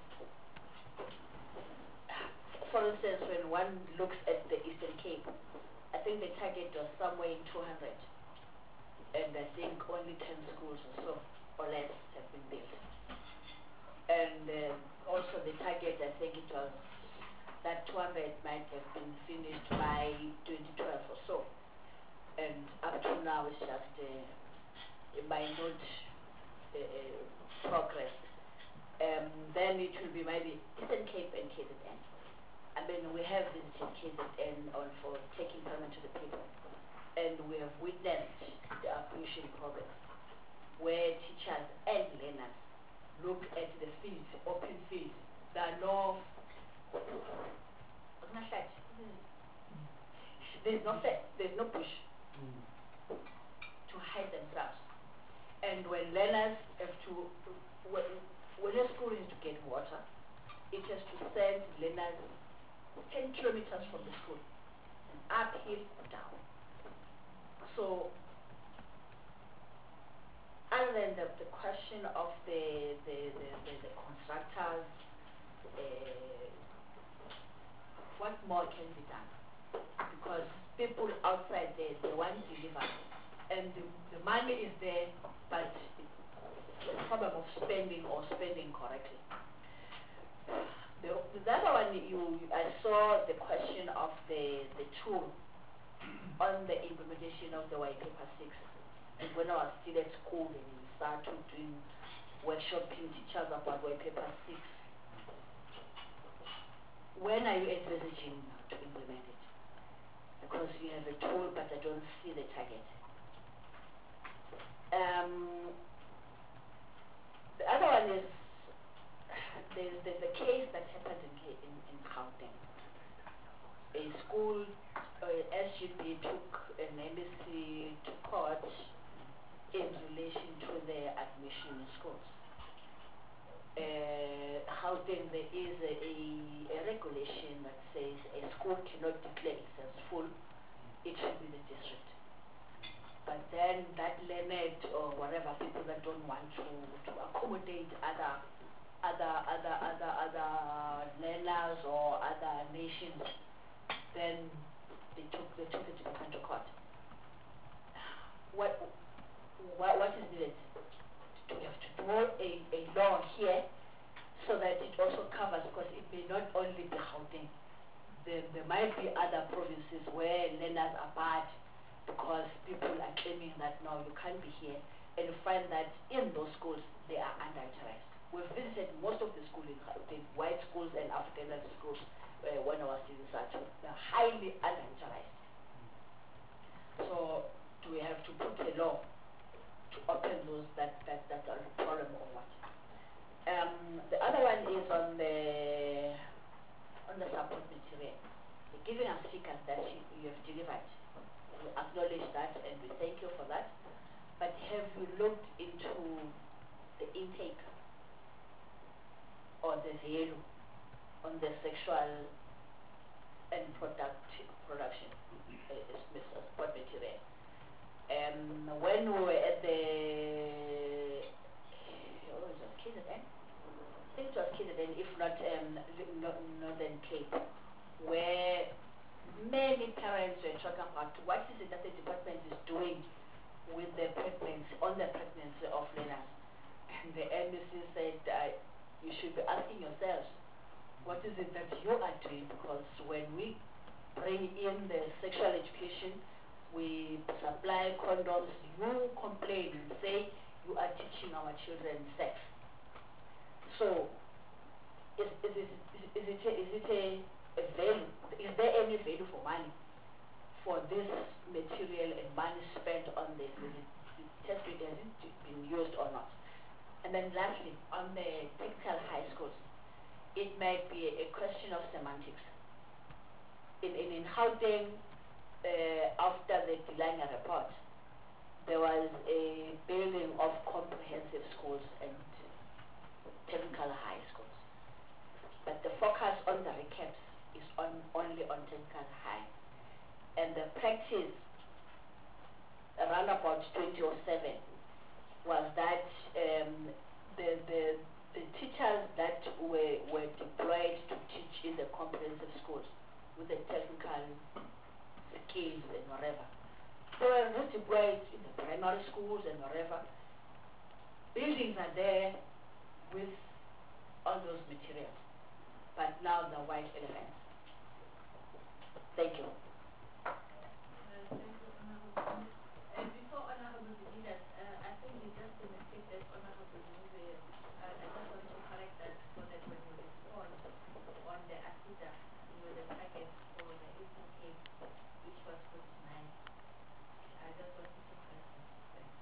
For instance, when one looks at the Eastern Cape, I think the target was somewhere in 200. And I think only 10 schools or so, or less, have been built. And also the target, I think it was that 200 might have been finished by 2012 or so. And up to now, it's just minute progress. Then it will be maybe Eastern Cape and KZN. I mean, we have visited KZN for taking payment to the people. And we have witnessed the pollution progress, where teachers and learners look at the fields, open fields. There are no, there's no bush to hide themselves. And when learners have to, when a school is to get water, it has to send learners 10 kilometers from the school, and uphill or down. So, other than the question of the constructors, what more can be done? Because people outside there, they want to deliver, and the money is there, but it's a problem of spending or spending correctly. The other one, I saw the question of the tool on the implementation of the White Paper 6. And when I was still at school, and we started doing workshopping teachers about white paper 6. When are you envisaging to implement it? Because you have a tool, but I don't see the target. The other one is there's the case that happened in Gauteng. A school, SGB took an embassy to court in relation to their admission in schools. Gauteng, there is a regulation that says a school cannot declare itself full, it should be the district. But then that limit or whatever, people that don't want to accommodate other learners or other nations, then they took it to the court. What is needed? Do we have to do a law here so that it also covers, because it may not only be Gauteng. There might be other provinces where learners are bad because people are claiming that no, you can't be here, and you find that in those schools they are underutilized. We've visited most of the schools in Gauteng, white schools and African schools, when I was in research. They're highly underutilized. So do we have to put a law to open those that are a problem or what? The other one is on the support material. You're giving us figures that you have delivered. We acknowledge that and we thank you for that. But have you looked into the intake or the value on the sexual and production support material? When we were at the KZN, I think it was KZN, if not Northern Cape, where many parents were talking about what is it that the department is doing with the pregnancy, on the pregnancy of learners. And the embassy said you should be asking yourselves, what is it that you are doing? Because when we bring in the sexual education, we supply condoms, you complain and say you are teaching our children sex. So is it a value? Is there any value for money for this material and money spent on this? Is it tested? Has it been used or not? And then lastly, on the technical high schools, it might be a question of semantics. In Gauteng, after the Delanga report, there was a building of comprehensive schools and technical high schools. But the focus on the recaps is only on technical high. And the practice around about 2007 was that the teachers that were deployed to teach in the comprehensive schools with the technical skills and whatever, they were not deployed in the primary schools and whatever. Buildings are there with all those materials, but now the white elephants. Thank you. Thank you, Honorable. Before Honorable leaders, I think we just in the case that Honorable Mube, I just want to correct that so that when you respond on the ASIDA, the packet for the 18K, which was 49, I just wanted to correct that. Thanks.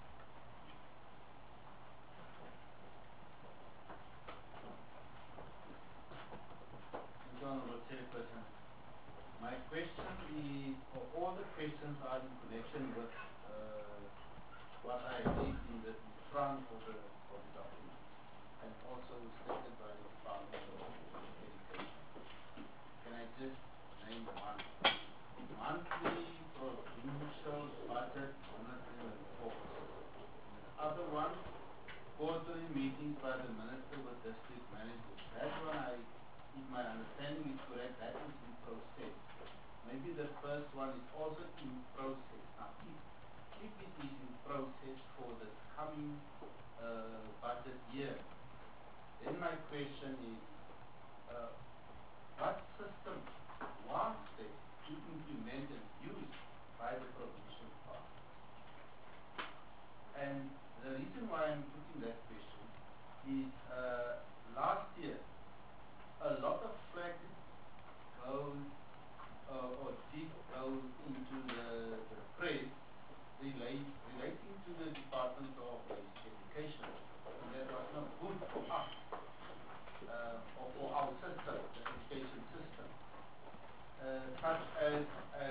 Thank you, Honorable Chairperson. My question is, or all the questions are in connection with what I read in the front of the document, and also stated by the Department of Education. Can I just name one? Monthly provincial budget monitoring and focus. And the other one, quarterly meetings by the Minister with district managers. That one, if my understanding is correct, that is in process. Maybe the first one is also in process. Now, if it is in process for the coming budget year, then my question is, what system was there to implement and use by the provincial department? And the reason why I'm putting that question is last year a lot of flack goes or did go into the press relating to the Department of Basic Education. And that was not good for us or for our system, the education system. Such as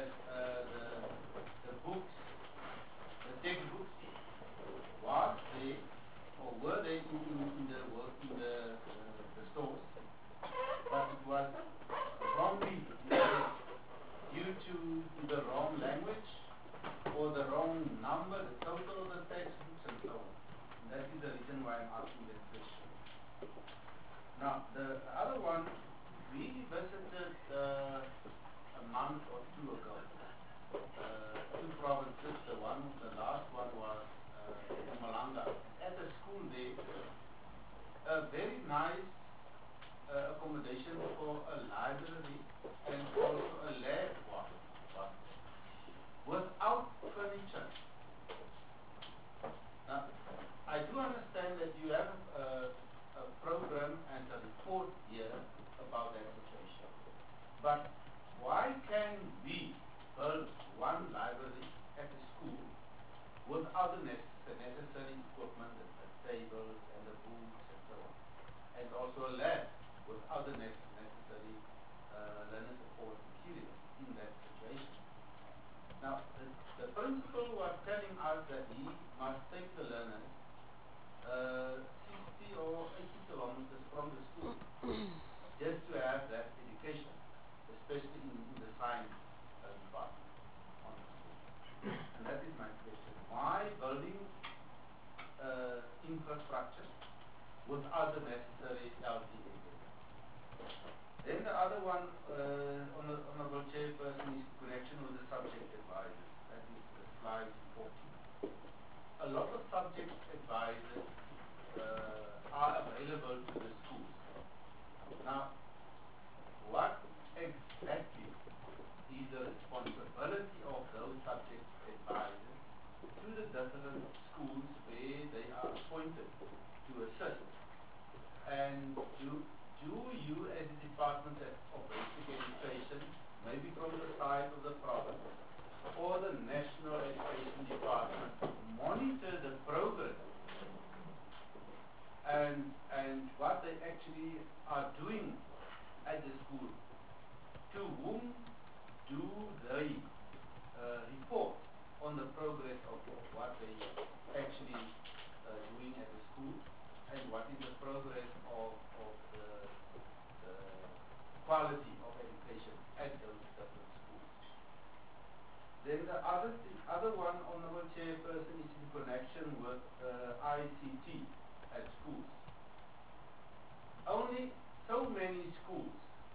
the books, the textbooks, was they or were they in the stores, but it was wrongly due to the wrong language or the wrong number, the total of the textbooks and so on. And that is the reason why I'm asking that question. Now, the other one, we visited a month or two ago, two provinces. The last one was Mpumalanga. At a school there, a very nice accommodation for a library and also a lab was without furniture. Now, I do understand that you have a program and a report here about that situation. But why can we build one library at a school without the necessary equipment, the tables and the books and so on, and also a lab without the necessary learner support material in that situation? Now, the principal was telling us that he must take the learners 60 or 80 kilometers from the school just to have that education, especially in the science department on the school. And that is my question. Why building infrastructure without the necessary LDA? Then the other one, Honorable Chairperson, is in connection with the subject advisors. That is slide 14. A lot of subject advisors are available to the schools. Now, what exactly is the responsibility of those subject advisors to the different schools where they are appointed to assist? And do you as a Department of Basic Education, maybe from the side of the province or the National Education Department, monitor the progress and what they actually are doing at the school? To whom do they report on the progress of what they actually doing at the school, and what is the progress of the quality of education at those different schools? Then the other one, Honorable Chairperson, is in connection with ICT at schools. Only so many schools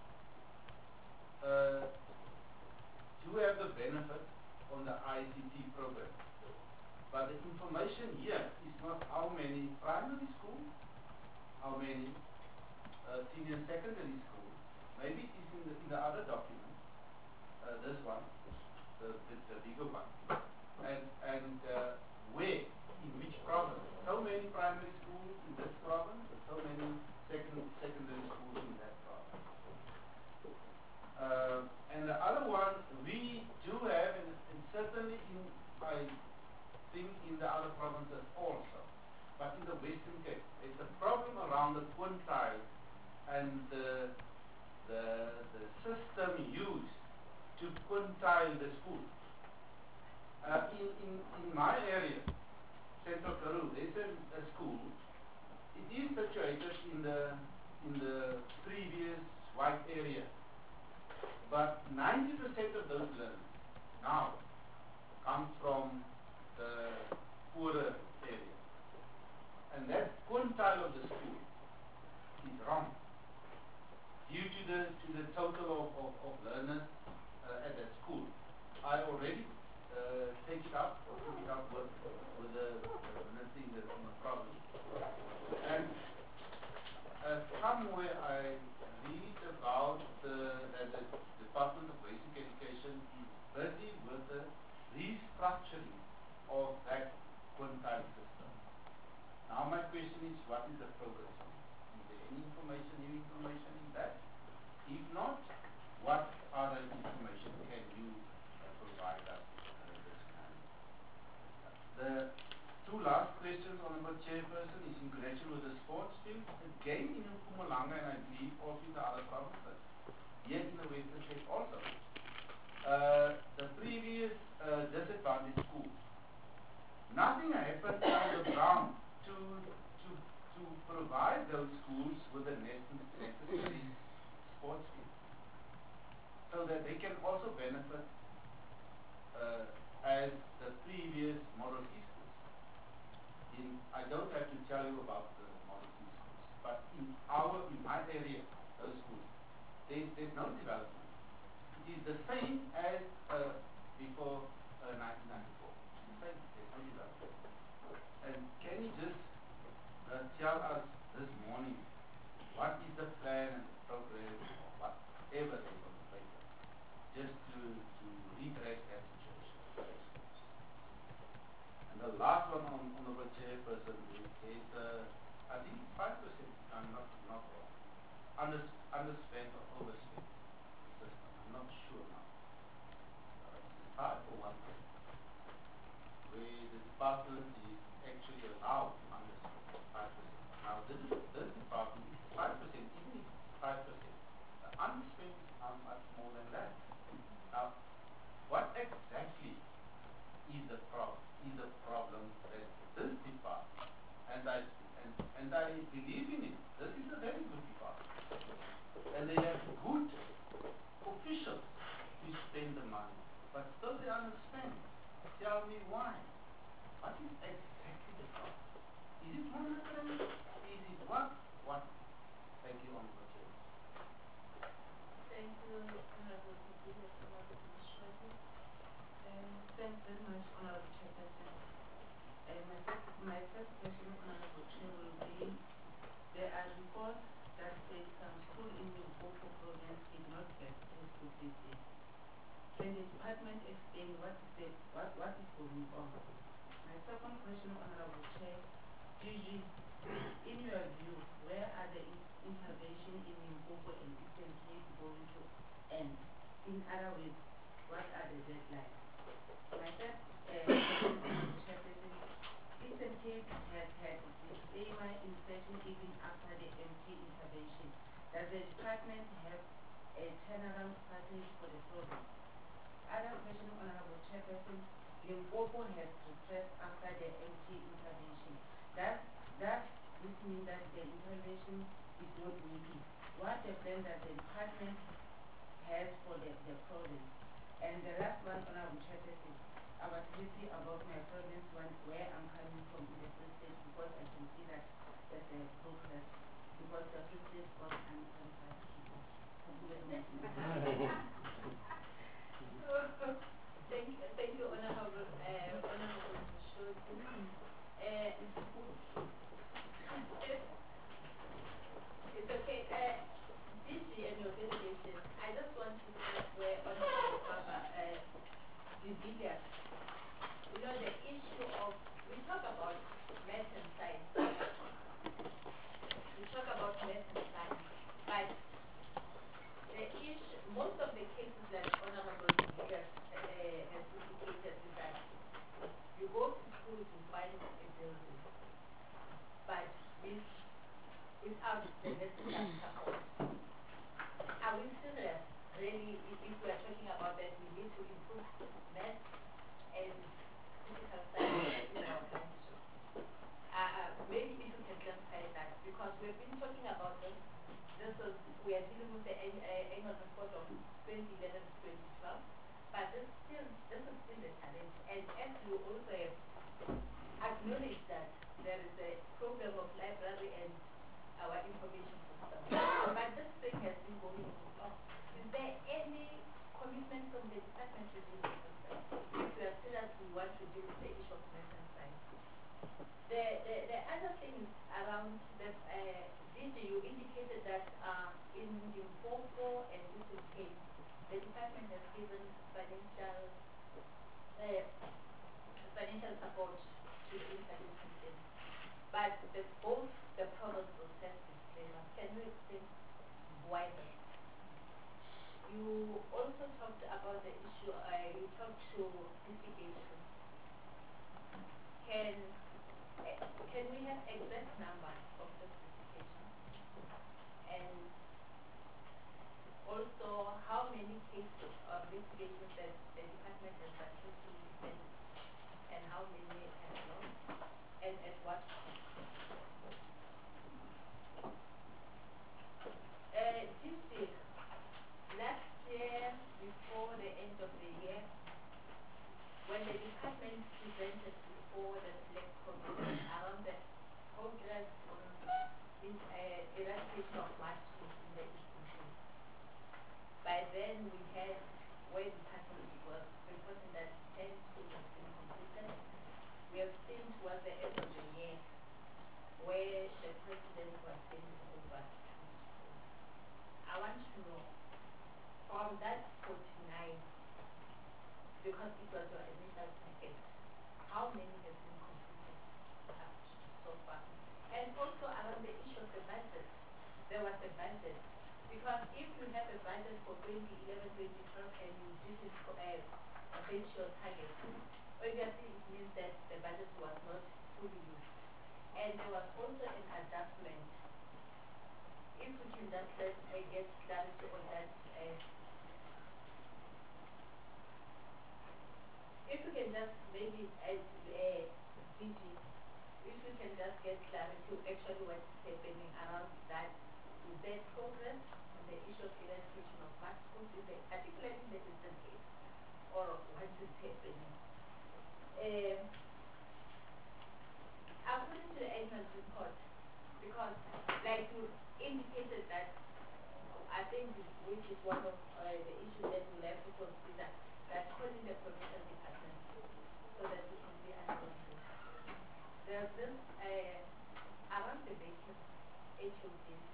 do have the benefit on the ICT program. But the information here is not how many primary schools, how many senior secondary schools. Maybe it is in the other document, this one, the bigger one. And where, in which province? So many primary schools in this province, and so many secondary schools in that province. And the other one, we do have, and certainly I think in the other provinces also, but in the Western Cape, it's a problem around the quintile and the system used to quintile the school. In my area, Central Karoo, there's a school. It is situated in the previous white area, but 90% of those learners now come from the poorer area, and that quintile of the school is wrong due to the total of learners at that school. I already took it up with the minister in the province, and somewhere I read about that the Department of Basic Education is busy with the restructuring of that quintile system. Now now my question is, what is the progress? Is there any information, new information in that? If not, what other information can you provide us this time? The two last questions, Honorable Chairperson, is in connection with the sports field. Again in Mpumalanga, and I believe also in the other provinces, here in the Western Cape also. The previous disadvantaged schools, nothing happened on the ground to provide those schools with the necessary sports field, so that they can also benefit as the previous Model C schools. I don't have to tell you about the Model C schools, but in my area, those schools, there's no development. It is the same as before 1994. It's the same, there's no development. And can you just tell us this morning what is the plan and the program or whatever they want to paper, just to redress that situation. And the last one, Honorable Chairperson, is I think 5%, if I'm not wrong, underspent or overspent system. I'm not sure now. 5 or 1%, where the department is actually allowed to underspend 5%. Now this department is 5%, even if 5%. The underspend is how much more than that. Now, what exactly is the problem? Is the problem that this department, and I believe in it, this is a very good department, and they have good officials to spend the money, but still they underspend. Tell me why. What is exactly the problem? Is it monitoring? Is it what? What? Thank you, Honorable Chair. Thank you, Honorable Secretary, Honorable Shwati. Thanks very much, Honorable Chairperson. My first question, Honorable Chair, will be, there are reports that say some schools in Limpopo province did not get textbook this year. Can the department explain what is going on? My second question, Honorable Chair, Gigi, in your view, where are the intervention in Limpopo and Eastern Cape going to end? In other words, what are the deadlines? My third question, Honorable Chairperson, Eastern Cape has had disclaimer inspection even after the MT intervention. Does the department have a turnaround strategy for the problem? Other question, Honorable Chairperson, Limpopo has repressed after the MT intervention. Does this mean that the intervention is not working? What the plan that the department has for the province? And the last one, Honorable Chairperson, I was happy about my province where I'm coming from in the Free State, because I can see that there's a progress, because the Free State got 125 people. Thank you, Honorable Shoti. It's okay. This year in your delegation, I just want to know where Honorable Baba resilience. You know, the issue of, we talk about math and science. We talk about math and science, but the issue, most of the cases that Honorable Resilience has indicated is that you go to school to find a building, but without the necessary support. Are we serious? Really, if we are talking about that, we need to improve math and physical science in our country. Maybe if you can clarify that, because we've been talking about this. We are dealing with the annual report of 2011 to 2012, but this is still the challenge. And as you also have acknowledged that there is a problem of library and our information system, but this thing has been going on. Is there any commitment from the department to deal with this? If we are serious, we want to deal with the issue of math and science. The other thing is around the DG, you indicated that in Limpopo and Eastern Cape, the department has given financial support to the intervention center. but both the province will test disclaimers. Can you explain why that? You also talked about the issue, you talked to litigation. Can we have exact numbers of this litigation? And also, how many cases or litigations that the department has successfully defended, and how many have lost, and at what cost? This year, last year, before the end of the year, when the department presented before the select committee around the progress on eradication of mass schools in the Eastern Cape. By then we had where the department was reporting that 10 schools have been completed. We have seen towards the end of the year where the president was handing over to schools. I want to know from that 49, because it was your initial package, how many have been completed up so far? And also around the issue of the budget, there was a budget. Because if you have a budget for 2011-2012 and you didn't reach your target, obviously it means that the budget was not fully used. And there was also an adjustment. If we can just get clarity on that. If we can just maybe as DG, if we can just get clarity actually what is happening around that. Is there progress on the issue of eradication of mass schools, particularly in the Eastern Cape, or what is happening? According to the annual report, because like you indicated that, I think which is one of the issues that we'll have to consider, that calling the provincial department so that we can be understood. There's this, around the vacant HODs,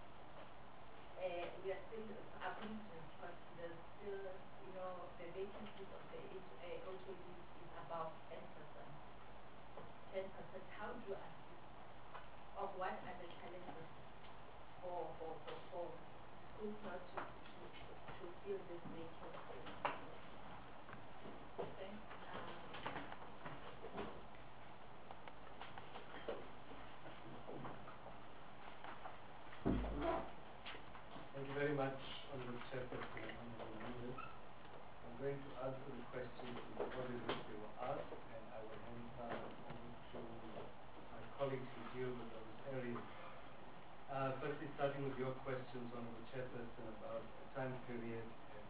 we are still, according to the report, there's still, the vacancies of the HODs is about 10%. 10%. How do you assist? Of what are the challenges for schools not to fill this vacancy? Thanks. Thank you very much, Honorable Chairperson and Honorable Members. I'm going to answer the questions in the order in which they were asked, and I will hand over to my colleagues who deal with those areas. Firstly, starting with your questions, Honorable Chairperson, about the time period and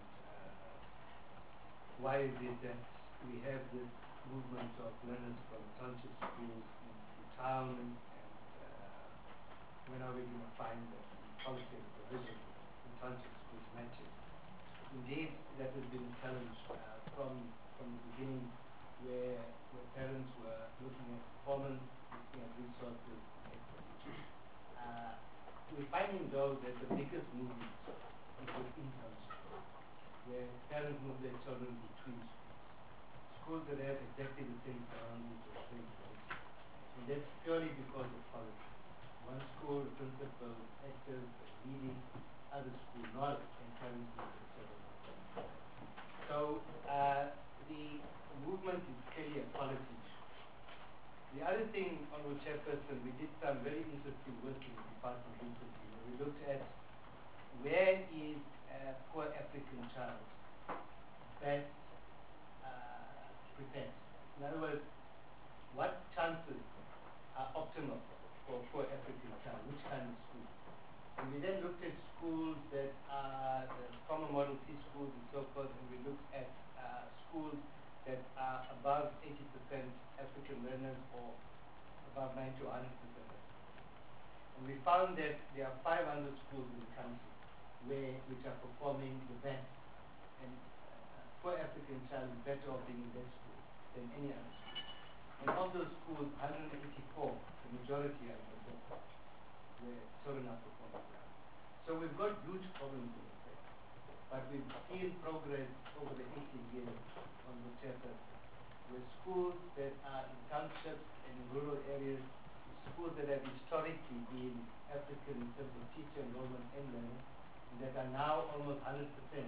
why is it that we have this movement of learners from township schools into town, and when are we going to find that the policy and provision in township schools matches? Indeed, that has been a challenge from the beginning, where parents were looking at performance, looking at resources, and equity. We're finding, though, that the biggest movement is within township schools, where parents move their children between schools that have exactly the same surroundings or same place. And that's purely because of policy. One school, the principal is active, leading, other school not, and parents move their children. So the movement is clearly a policy issue. The other thing, Honorable Chairperson, we did some very interesting work in the department recently, where we looked at where is a poor African child best prepared. In other words, what chances are optimal for a poor African child, which kind of school? And we then looked at schools that are the common model C schools and so forth, and we looked at schools that are above 80% African learners or above 90 to 100%. And we found that there are 500 schools in the country which are performing the best. And poor African child is better off being in that school than any other school. And of those schools, 184, the majority are in the best, where children are performing well. So we've got huge problems in the place. But we've seen progress over the 18 years on the chapter, where schools that are in townships and in rural areas, schools that have historically been African in terms of teacher enrollment and learning, and that are now almost 100%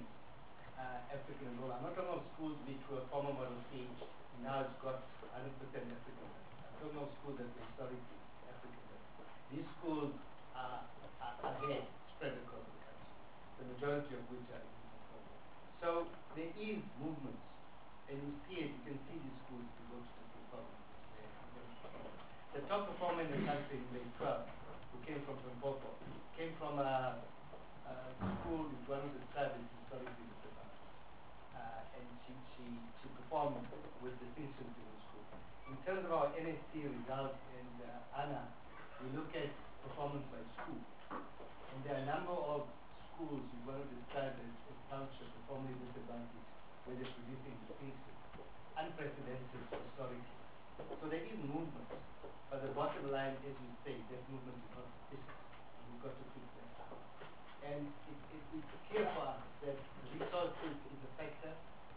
African enrollment. I'm not talking about schools which were former model C, and now it's got 100% African. I'm talking about schools that were historically African. These schools are there, spread across the country, the majority of which are in Congo. So there is movement, and you see it, you can see these schools if you go to different provinces. The top performer in the country in grade 12, who came from Limpopo, came from a school which one of the tribes historically the and she performed with distinction in the school. In terms of our NSC results and ANA, we look at performance by school. And there are a number of schools which one of the tribes as township performing disadvantaged, where they're producing distinction, unprecedented historically. So there is movement, but the bottom line, as you say, that movement is not sufficient. And we've got to fix that out. And it's clear for us that resources is a factor,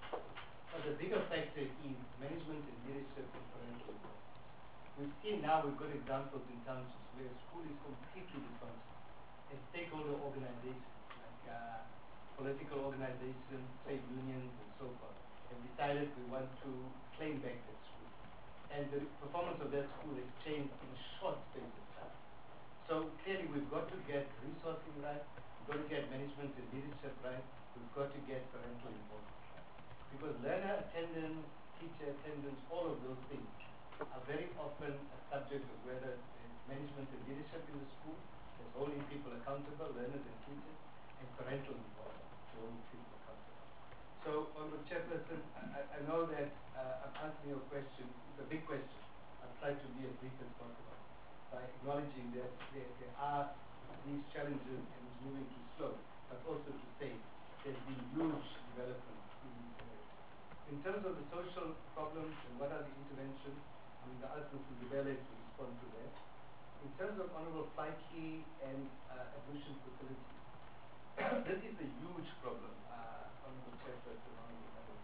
but the bigger factor is management and leadership and parental involvement. We've seen now, we've got examples in townships where school is completely dysfunctional, and stakeholder organizations like political organizations, trade unions, and so forth, have decided we want to claim back that school. And the performance of that school has changed in a short space of time. So clearly we've got to get resourcing right, we've got to get management and leadership right, we've got to get parental involvement right. Because learner attendance, teacher attendance, all of those things are very often a subject of whether there's management and leadership in the school, there's holding people accountable, learners and teachers, and parental involvement to hold people accountable. So, Honorable Chairperson, I know that I'm answering your question. It's a big question. I'll try to be as brief as possible by acknowledging that there are these challenges and it's moving too slow, but also to say there's been huge development in these areas. In terms of the social problems and what are the interventions, I'm going to ask Mr. Zibele to respond to that. In terms of Honorable Plaiki and ablution facilities, this is a huge problem, Honorable Chairperson, Honorable Members.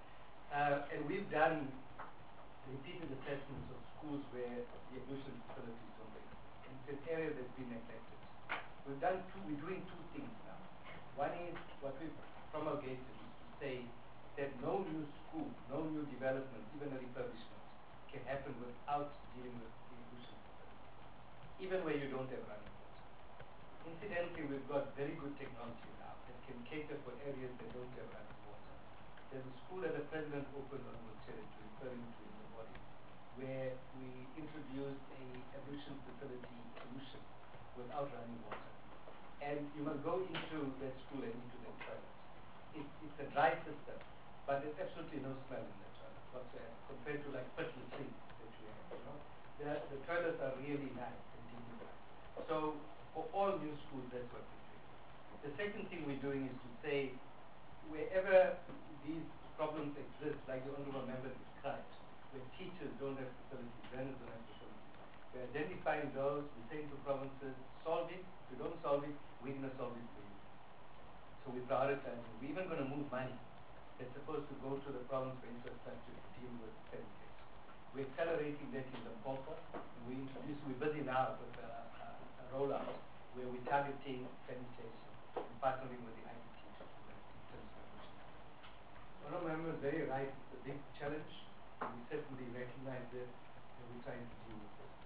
And we've done repeated assessments of schools where the ablution facilities don't exist. And it's an area that's been neglected. We're doing two things now. One is what we've promulgated is to say that no new school, no new development, even a refurbishment, can happen without dealing with the ablution facilities, even where you don't have running water. Incidentally, we've got very good technology now that can cater for areas that don't have running water. There's a school that the President opened on Wiltshire, referring to in the body, where we introduced a ablution facility solution without running water. And you must go into that school and into that toilet. It's a dry system, but there's absolutely no smell in the toilet whatsoever, compared to like pit latrines that we have, you know. The toilets are really nice and dignified. So for all new schools, that's what we're doing. The second thing we're doing is to say, wherever these problems exist, like the Honorable Member described, where teachers don't have facilities, learners don't have facilities, we're identifying those, we're saying to provinces, solve it. If you don't solve it, we're going to solve it for you. So we prioritize it. We're even going to move money that's supposed to go to the province for infrastructure to deal with sanitation. We're accelerating that in Limpopo. We're busy now with a rollout where we're targeting sanitation and partnering with the IDT to do that in terms of pollution. Honorable Member is very right. It's a big challenge. We certainly recognize it and we're trying to deal with it.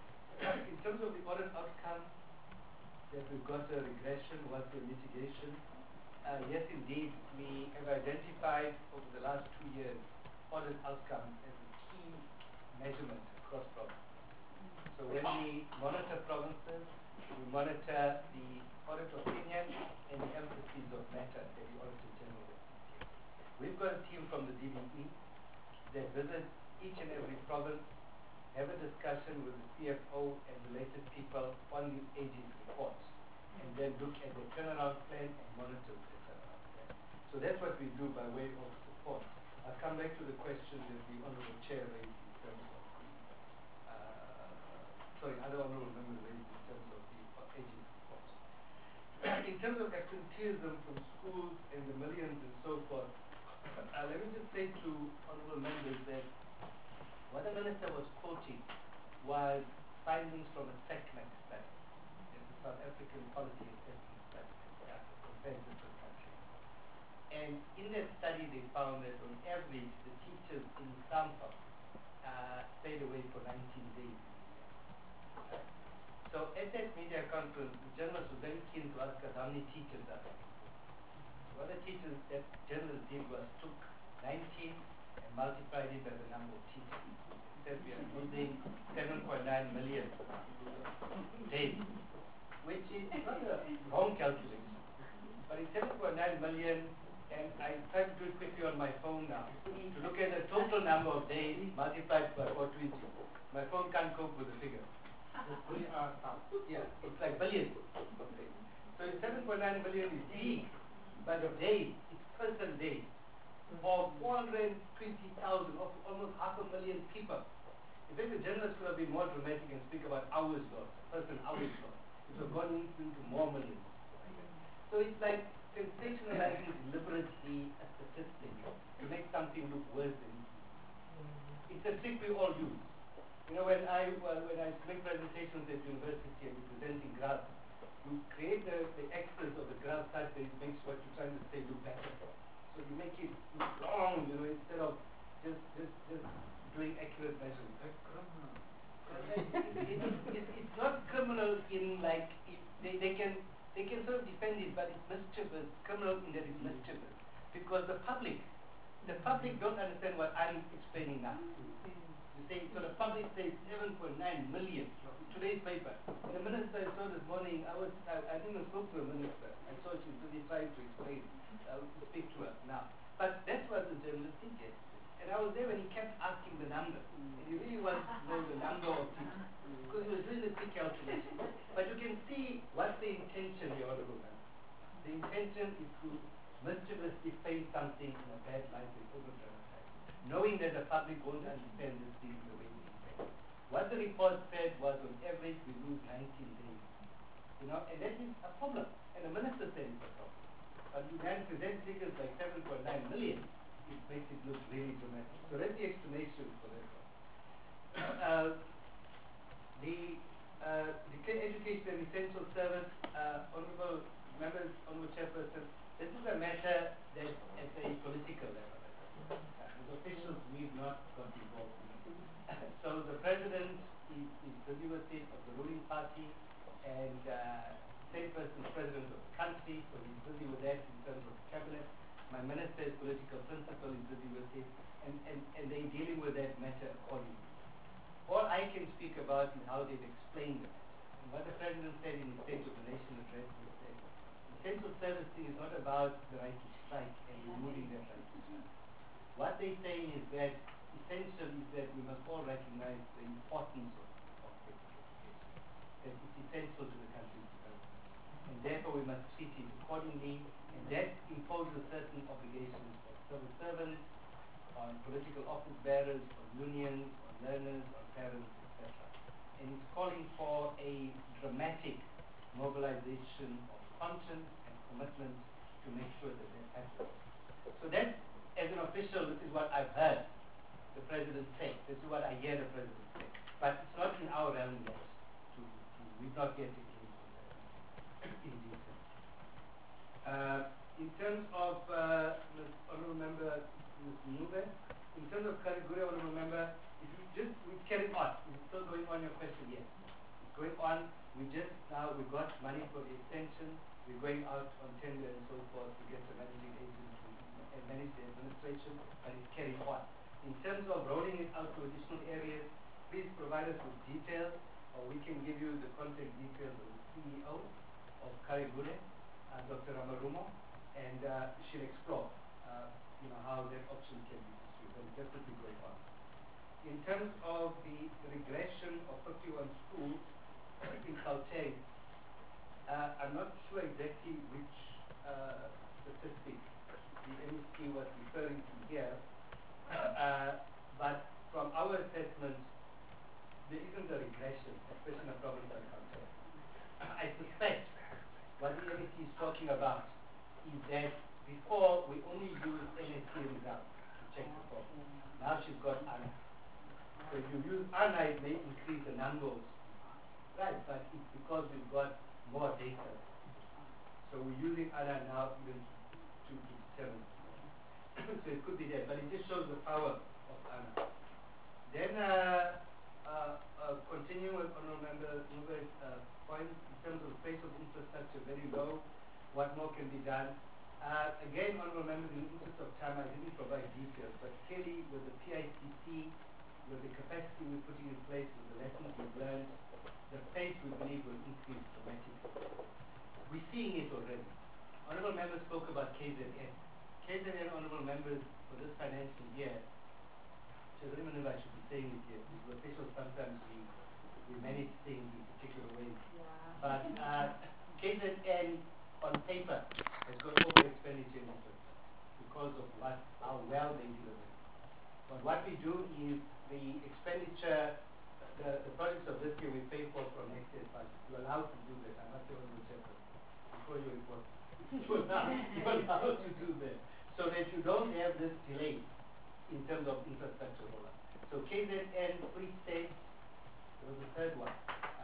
In terms of the audit outcome, that we've got a regression, what's the mitigation? Yes, indeed, we have identified over the last 2 years audit outcomes as a key measurement across provinces. So when we monitor provinces, we monitor the audit opinion and the emphases of matter that the Auditor General has indicated. We've got a team from the DBE that visits each and every province, have a discussion with the CFO and related people on the AG's reports, and then look at the turnaround plan and monitor the turnaround plan. So that's what we do by way of support. I'll come back to the question that the Honorable Chair raised in terms of other Honorable Members raised in terms of the AG's report. In terms of absenteeism from schools and the millions and so forth, let me just say to Honorable Members that what the Minister was quoting was findings from a SECMEC study. It's a South African Policy Assessment Study. Yeah, compared different countries. And in that study, they found that on average, the teachers in Stamford stayed away for 19 days. So at that media conference, the journalists were very keen to ask us how many teachers are there. What the teachers that journalists did was took 19 and multiplied it by the number of teachers. He said we are losing 7.9 million days, which is not a wrong calculation. But it's 7.9 million, and I tried to do it quickly on my phone now, to look at the total number of days multiplied by 420. My phone can't cope with the figure. Yeah, it's like billions. So 7.9 billion is big, but the days, it's person days, of 420,000, of almost 500,000 people. In fact, the journalists could have been more dramatic and speak about hours lost, person hours lost. It would have gone into more millions. So it's like sensationalizing deliberately a statistic to make something look worse than it is. It's a trick we all use. You know, when I make presentations at university and we're presenting graphs, you create the axis of the graph such that it makes what you're trying to say look better. So you make it look long, you know, instead of just doing accurate measurements. It's not criminal in like they can sort of defend it, but it's mischievous, criminal in that it's mischievous, because the public don't understand what I'm explaining now. So the public says 7.9 million. Today's paper. The minister I saw this morning, I didn't spoke to a minister. I saw she's busy trying to explain. I will speak to her now. But that's what the journalist did yesterday. And I was there when he kept asking the number. And he really wants to know the number of people. Because he was doing the quick calculation. But you can see what's the intention here, Honorable Member. The intention is to mischievously paint something in a bad light and over-dramatize, knowing that the public won't understand this thing the way we expect. What the report said was on average we lose 19 days. You know, and that is a problem. And the minister said it's a problem. But you then present figures like 7.9 million, it makes it look really dramatic. So that's the explanation for that one. The education and essential service, honorable members, honorable chairperson, this is a matter that at a political level. The officials need not got involved in it. So the president is busy with it, of the ruling party, and state person is president of the country, so he's busy with that in terms of the cabinet. My minister's political principal is busy with it, and they're dealing with that matter accordingly. All I can speak about is how they've explained it. And what the president said in his State of the Nation address was that essential servicing is not about the right to strike and removing that right to strike. What they're saying is that essential is that we must all recognize the importance of education. That it's essential to the country's development. And therefore we must treat it accordingly, and that imposes certain obligations for civil servants, on political office bearers, on unions, on learners, on parents, etc. And it's calling for a dramatic mobilization of conscience and commitment to make sure that that happens. So that, as an official, this is what I've heard the president say. This is what I hear the president say. But it's not in our realm yet. We've not yet engaged with that in detail. In terms of, Honourable Member Ms. Nube, in terms of Karigure, Honourable Member, if you just, we carry on. Is it still going on, your question? Yes. It's going on. We got money for the extension. We're going out on tender and so forth to get the managing agent to manage the administration, but it's carrying on. In terms of rolling it out to additional areas, please provide us with details, or we can give you the contact details of the CEO of Karigure, Dr. Ramarumo, and she'll explore how that option can be pursued, and definitely going on. In terms of the regression of 51 schools in Gauteng, I'm not sure exactly which statistic the MEC was referring to here, but from our assessment, there isn't a regression, especially in a province like Gauteng. I suspect what the MEC is talking about is that before we only used NSC results to check the problem. Now she's got ANA. So if you use ANA, it may increase the numbers Right, but it's because we've got more data. So we're using ANA now even to determine. So it could be there, but it just shows the power of ANA. Then, continuing with Honorable Member Muga's point, in terms of the pace of infrastructure, very low. What more can be done? Again, Honorable Members, in the interest of time, I didn't provide details, but clearly with the PICC, with the capacity we're putting in place, with the lessons we've learned, the pace we believe will increase dramatically. We're seeing it already. Honorable Members spoke about KZN. KZN, Honorable Members, for this financial year, I don't even know if I should be saying it here, because officials sometimes we manage things in particular ways. Yeah. But KZN on paper has got over expenditure in infrastructure because of how well they deliver. But what we do is the expenditure, the projects of this year we pay for from next year's budget. You're allowed to do that. I'm not the only chairman. Before you report, you're allowed to do that. So that you don't have this delay in terms of infrastructure rollout. So KZN, Free State, there was a third one.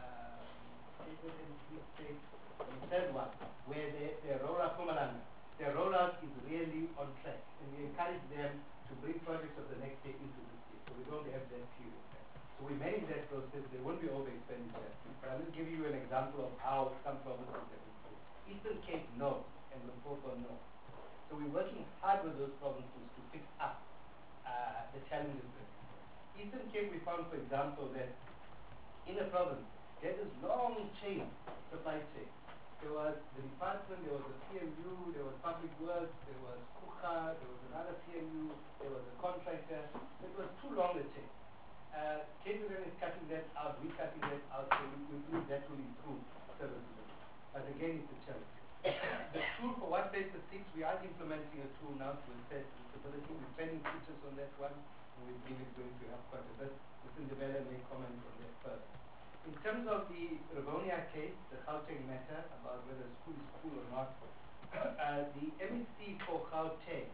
KZN, Free State, the third one, where their rollout, Pumalanga, their rollout is really on track. And we encourage them to bring projects of the next year into this year. So we don't have that period. So we manage that process. There won't be over expenditure. But I'll just give you an example of how some provinces have improved. Eastern Cape, no. And Limpopo, no. So we're working hard with those provinces to fix up the challenges there. Eastern Cape, we found, for example, that in a province, there's this long chain, supply chain. There was the department, there was a PMU, there was public works, there was KUKA, there was another PMU, there was a contractor. It was too long a chain. KZN is cutting that out, we're cutting that out, so we believe that will improve services. But again, it's a challenge. The tool for One Place to Six, we are implementing a tool now to assess disability. We're training teachers on that one, and we believe it's going to help quite a bit. Mr. Ndebele may comment on that further. In terms of the Rivonia case, the Gauteng matter, about whether school is cool or not, the MEC for Gauteng,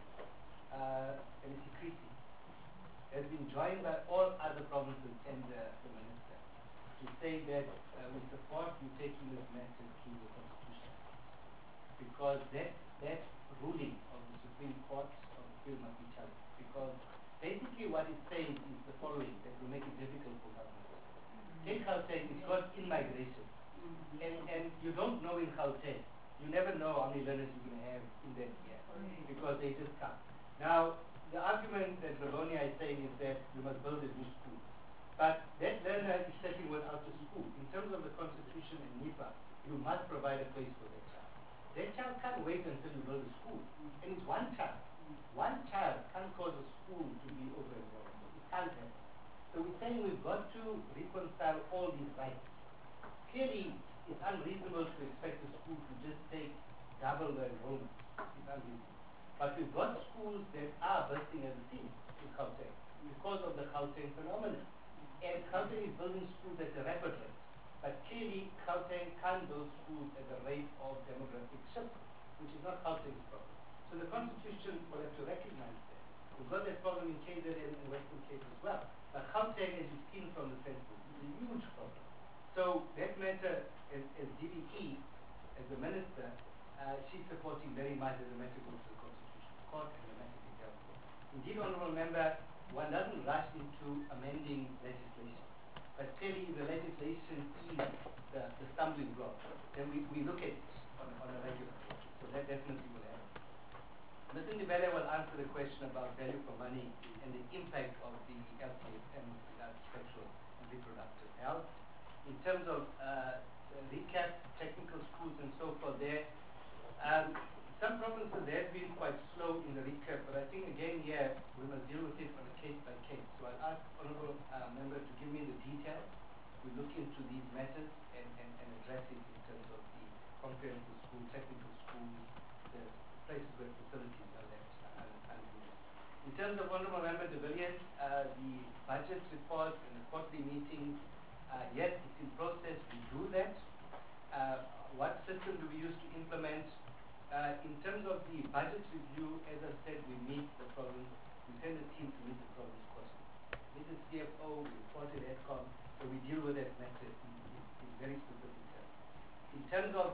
MEC Creasy, has been joined by all other provinces and the minister to say that we support you taking this matter to the Constitution. Because that ruling of the Supreme Court of Appeal must be challenged. Because basically what it says is the following, that will make it difficult for government. Take Gauteng, it's got in-migration. And you don't know in Gauteng, you never know how many learners you're going to have in that year. Because they just come. Now, the argument that Rivonia is saying is that you must build a new school. But that learner is setting one out of school. In terms of the Constitution and NIPA, you must provide a place for that child. That child can't wait until you build a school. And it's one child. One child can't cause a school to be over-enrolled. It can't happen. So we're saying we've got to reconcile all these rights. Clearly, it's unreasonable to expect a school to just take double the enrollment. It's unreasonable. But we've got schools that are bursting at the seams in Gauteng because of the Gauteng phenomenon. And Gauteng is building schools at a rapid rate. But clearly, Gauteng can't build schools at the rate of demographic shift, which is not Gauteng's problem. So the Constitution will have to recognize that. We've got that problem in KZN and Western Cape as well. But Gauteng, as you've seen from the census, is a huge problem. So that matter, as DBE, as the minister, she's supporting very much as the matter goes to the Constitutional Court and the matter is dealt with. Indeed, Honourable Member, one doesn't rush into amending legislation. But clearly, the legislation is the stumbling block. Then we look at it on a regular basis. So that definitely will happen. Mr. Ndebele will answer the question about value for money and the impact of the LTFM sexual and reproductive health. In terms of recap, technical schools and so forth there, some provinces have been quite slow in the recap, but I think again here we must deal with it on a case by case. So I'll ask Honourable Member to give me the details. We look into these matters and address it in terms of the comprehensive school, technical schools, the places where facilities are left unused. In terms of Honourable Member de Villiers, the budget report and the quarterly meetings, yes, it's in process, we do that. What system do we use to implement? In terms of the budget review, as I said, we meet the province, we send a team to meet the province quarterly. Meet the CFO, we report to EDCOM, so we deal with that matter in very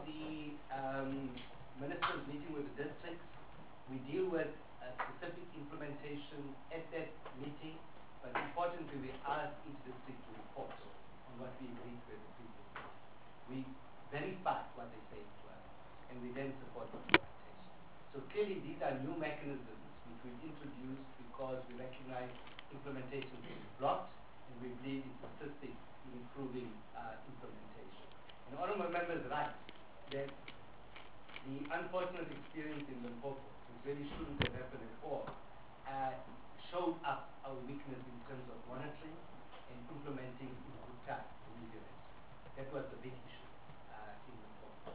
the ministers meeting with the districts, we deal with specific implementation at that meeting, but importantly we ask each district to report on what we agreed with the previous meeting. We verify what they say to us, and we then support implementation. So clearly these are new mechanisms which we've introduced because we recognize implementation is blocked, and we believe it's assisting in improving implementation. And honourable members are right that the unfortunate experience in Limpopo, which really shouldn't have happened at all, showed up our weakness in terms of monitoring and implementing in good time remediation. That was the big issue in Limpopo.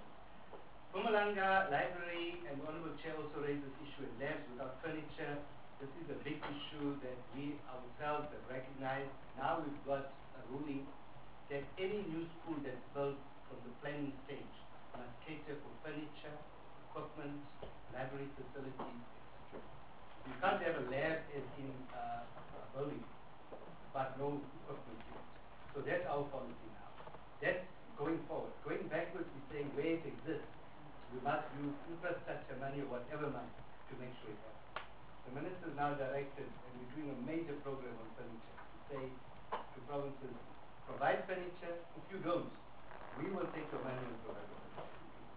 Mpumalanga Library, and the Honourable Chair also raised this issue in labs without furniture. This is a big issue that we ourselves have recognized. Now we've got a ruling that any new school that's built from the planning stage must cater for furniture, equipment, library facilities, etc. You can't have a lab as in a building, but no equipment in it. So that's our policy now. That's going forward. Going backwards, we're saying where it exists, we must use infrastructure money or whatever money to make sure it happens. The minister is now directed, and we're doing a major program on furniture, to say to provinces, provide furniture. If you don't, we will take your money and provide the furniture.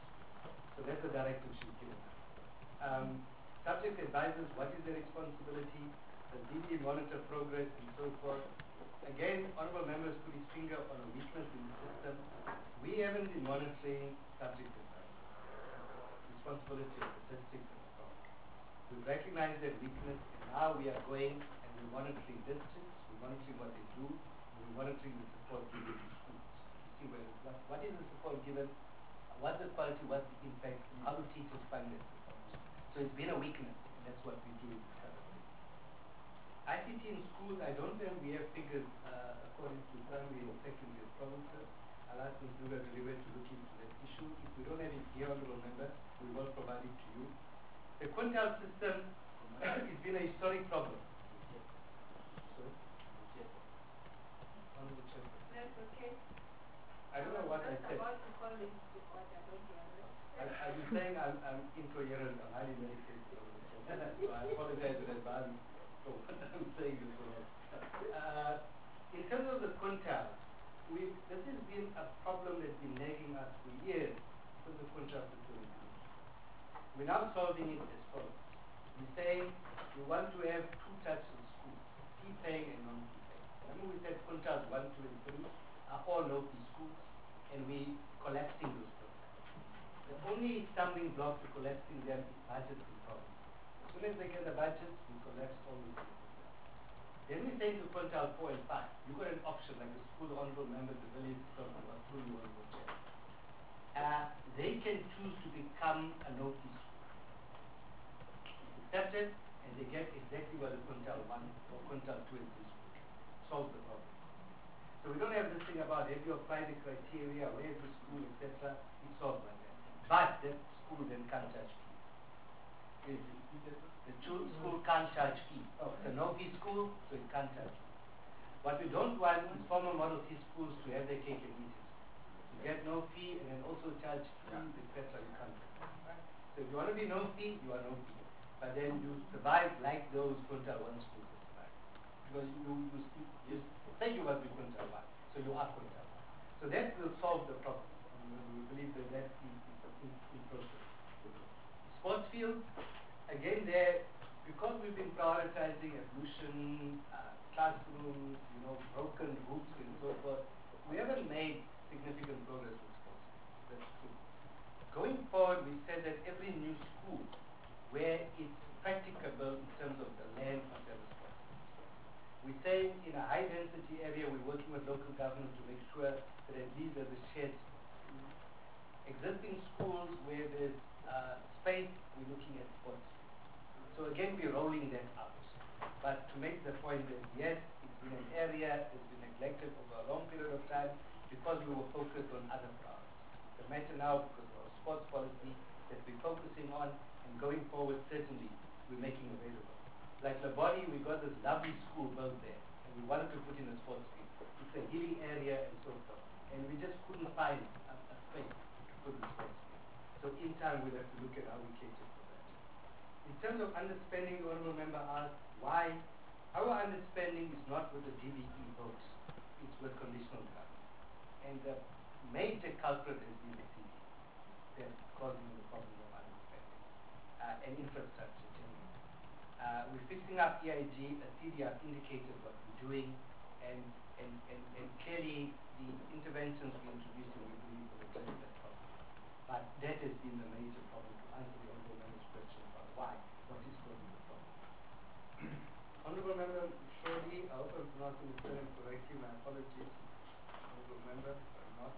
So that's the directive she's given us. Subject advisors, what is their responsibility? The DD monitor progress and so forth. Again, honourable members put his finger on a weakness in the system. We haven't been monitoring subject advisors. Responsibility of the district and the province. We've recognized that weakness, and now we are going and we're monitoring districts, we're monitoring what they do, and we're monitoring the support given to schools. To see what is the support given, what's the quality, what's the impact, how do teachers find that support. So it's been a weakness, and that's what we do currently. ICT in schools, I don't think we have figures according to primary and secondary provinces. I'll ask Ms. Duga Deliver to look into that issue. If we don't have it here, honourable member, we will provide it to you. The quintile system has been a historic problem. Sorry? Honourable Chairman. That's okay. I don't know what I said. About to call him to order, don't worry. I've been saying I'm incoherent, I'm highly medicated. So I apologize in advance for what I'm saying this wrong. In terms of the quintile, this has been a problem that's been nagging us for years because the quintile system is good. We're now solving it as follows. We're saying we want to have two types of schools, fee paying and non-fee paying. Remember we said quintiles 1, 2, and 3 are all no-fee schools, and we're collapsing those programs. The only stumbling block to collapsing them is budgets and problems. As soon as they get the budgets, we collapse all those programs. Then we say to quintile 4 and 5, you've got an option, like the school honourable member, the village, about through you honourable chair. They can choose to become a no-fee school. Accepted, and they get exactly what the quintile 1 or quintile 2 and 3 school solves the problem. So we don't have this thing about have you applied the criteria, where is the school, etc. It's solved like that. But that school then can't charge fees. The school can't charge fees. It's a no-fee school, so it can't charge fees. What we don't want is former Model T schools to have their cake and eat it. You get no fee and then also charge fees, etc. You can't. So if you want to be no fee, you are no fee. But then you survive like those quintile 1 schools that survive. Because you say you want to be quintile 1, so you are quintile 1. So that will solve the problem. And we believe that that is in process. Sports fields, again there, because we've been prioritizing evolution, classrooms, broken hoops and so forth, we haven't made significant progress with sports. That's true. Going forward, we said that every new school where it's practicable in terms of the land must have a sports. We're saying in a high density area, we're working with local government to make sure that at least there's a shared existing schools where there's space, we're looking at sports. So again, we're rolling that out. But to make the point that yes, it's been an area that's been neglected over a long period of time because we were focused on other priorities. It's a matter now because of our sports policy that we're focusing on, and going forward certainly we're making available. Like the body, we got this lovely school built there, and we wanted to put in a sports field. It's a healing area and so forth. And we just couldn't find a space to put the sports field. So in time we'll have to look at how we cater for that. In terms of underspending, the honourable member asked why. Our underspending is not with the DBE votes, it's with conditional grant. And the major culprit has been the CD that's causing the problem of underspending and infrastructure generally. We're fixing up EIG, a CD I've indicated what we're doing, and clearly the interventions we introduced we believe will address that problem. But that has been the major problem to answer the honourable member's question about why, what is causing the problem. Honourable Member Shorty, I hope I'm pronouncing the surname correctly, my apologies, Honourable Member, if I'm not.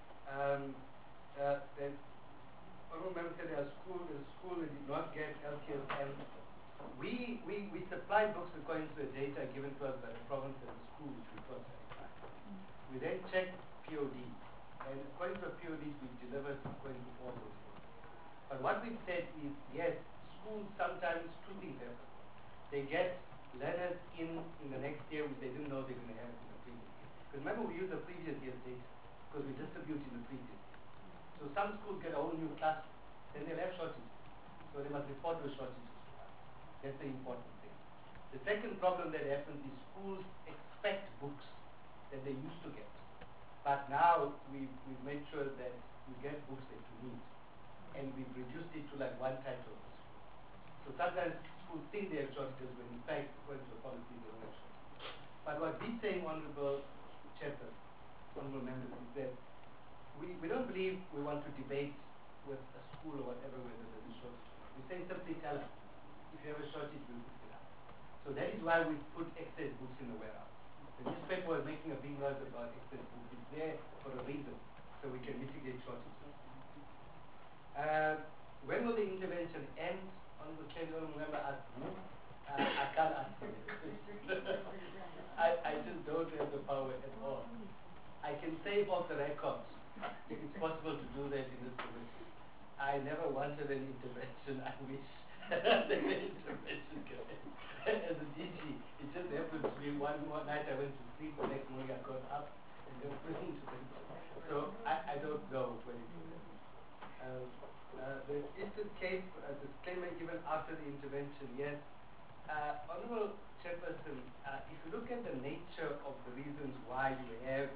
The Honourable Member said there's a school that did not get LTSM. We supply books according to the data given to us by the province and the school which we cross-verify. We then check POD, and according to the PODs we've delivered according to all those books. But what we've said is, yes, schools sometimes two things happen. They get learners in the next year which they didn't know they were going to have in the previous year. Because remember we use the previous year's data because we distribute in the previous year. So some schools get a whole new class, then they'll have shortages. So they must report those shortages to us. That's the important thing. The second problem that happens is schools expect books that they used to get. But now we've made sure that you get books that you need. And we've reduced it to like one title. So sometimes schools think they have shortages when in fact, according to the policy, they don't have shortages. But what we're saying, Honourable Chairperson, Honourable Members, is that we don't believe we want to debate with a school or whatever whether there's a shortage or not. We're saying simply tell us, if you have a shortage, we'll fix it up. So that is why we put excess books in the warehouse. The newspaper was making a big noise about excess books. It's there for a reason, so we can mitigate shortages. When will the intervention end? Honourable Chair, remember asked me. I can't answer it. I just don't have the power at all. I can say off the record, if it's possible to do that in this committee. I never wanted an intervention. I wish that an intervention came. As a DG, it just happened to me one night I went to sleep, the next morning I got up and there was no intervention. So I don't know when it will happen. The Eastern Cape disclaimer given after the intervention, yes. Honourable Chairperson, if you look at the nature of the reasons why you have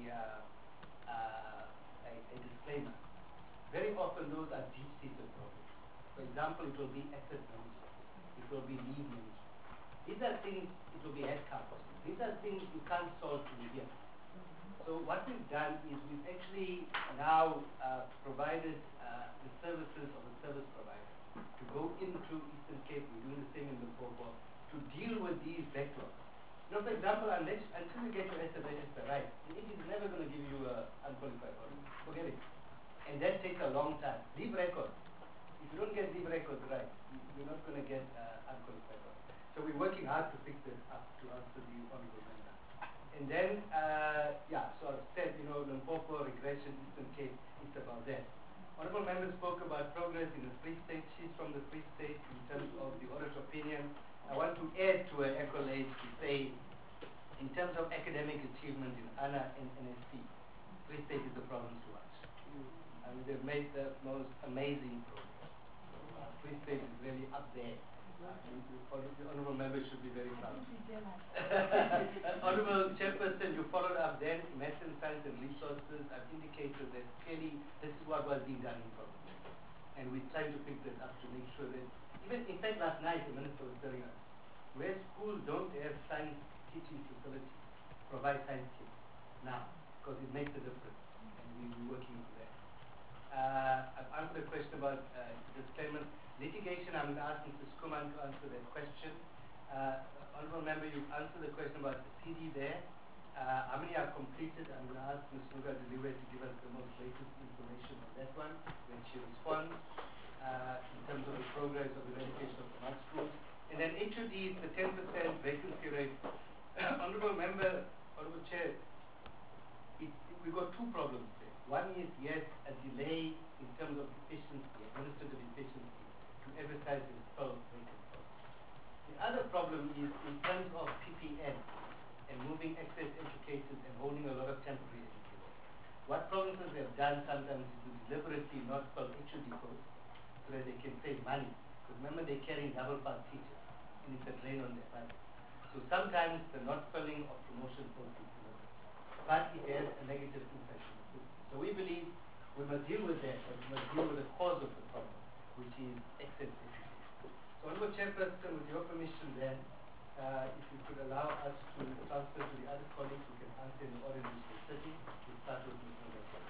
a disclaimer, very often those are deep-seated problems. For example, it will be asset management, it will be lead management. These are things, it will be headcount. These are things you can't solve in a year. So what we've done is we've actually now provided the services of a service provider to go into Eastern Cape. We're doing the same in Limpopo to deal with these backlogs. You know, for example, until you get your SMSS right, it is never going to give you an unqualified order. Forget it. And that takes a long time. Leave records. If you don't get leave records right, you're not going to get unqualified order. So we're working hard to fix this up to answer the honourable member. And then, so I've said, Limpopo, regression, Eastern Cape, it's about that. Honourable member spoke about progress in the Free State. She's from the Free State in terms of the audit opinion. I want to add to her accolades to say, in terms of academic achievement in ANA and NSC, Free State is the province to watch. I mean, they've made the most amazing progress. Free State is really up there. The honourable member should be very proud. Honourable Chairperson, you followed up then, Maths and Science and Resources. I've indicated that clearly this is what was being done in province. And we're trying to pick this up to make sure that, even in fact last night the Minister was telling us, where schools don't have science teaching facilities, provide science kits now, because it makes a difference. And we're working on that. I've answered a question about disclaimer. Litigation, I'm going to ask Mr. Skuman to answer that question. Honourable Member, you've answered the question about the CD there. How many are completed? I'm going to ask Ms. Nuga Deliwe to give us the most latest information on that one when she responds in terms of the progress of the eradication of smart schools. And then HODs, the 10% vacancy rate. Honourable Member, Honourable Chair, we've got two problems there. One is, yes, a delay in terms of efficiency, administrative efficiency, to advertise and fill vacant posts. The other problem is in terms of PPN and moving excess educators and holding a lot of temporary educators. What provinces have done sometimes is to deliberately not spell HUD codes so that they can save money. Because remember, they're carrying double part teachers, and it's a drain on their budget. So sometimes the not spelling of promotion codes is deliberate, but it has a negative impact on the system. So we believe we must deal with that, but we must deal with the cause of the problem, which is excess education. So Honorable Chairperson, with your permission then, if you could allow us to transfer to the other colleagues who can answer in the order in which they're sitting, we'll start with Ms. Nogam.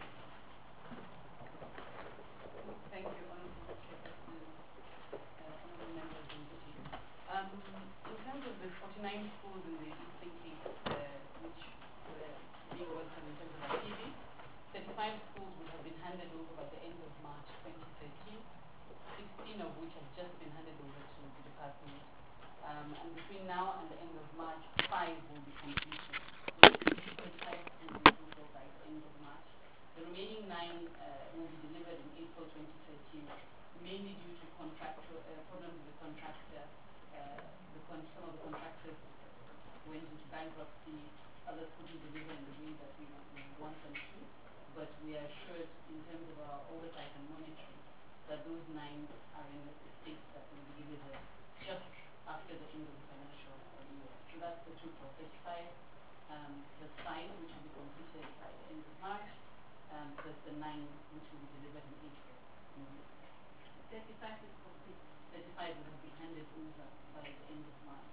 Thank you, Honorable Chairperson, honorable members and deputies. In terms of the 49 schools in the Eastern Cape, which were being welcomed in terms of activities, 35 schools would have been handed over by the end of March 2013, 16 of which have just been handed over to the department. And between now and the end of March, 5 will be completed. So 35 will be over by the end of March. The remaining 9 will be delivered in April 2013, mainly due to contractual problems with the contractor. Some of the contractors went into bankruptcy, others couldn't deliver in the way that we want them to. But we are assured, in terms of our oversight and monitoring, that those 9 are in a state that will be delivered just after the end of the financial year. So that's the total, 35 plus 5, which will be completed by the end of March, plus the 9, which will be delivered in April. 35 is complete. 35 will have been handed over by the end of March.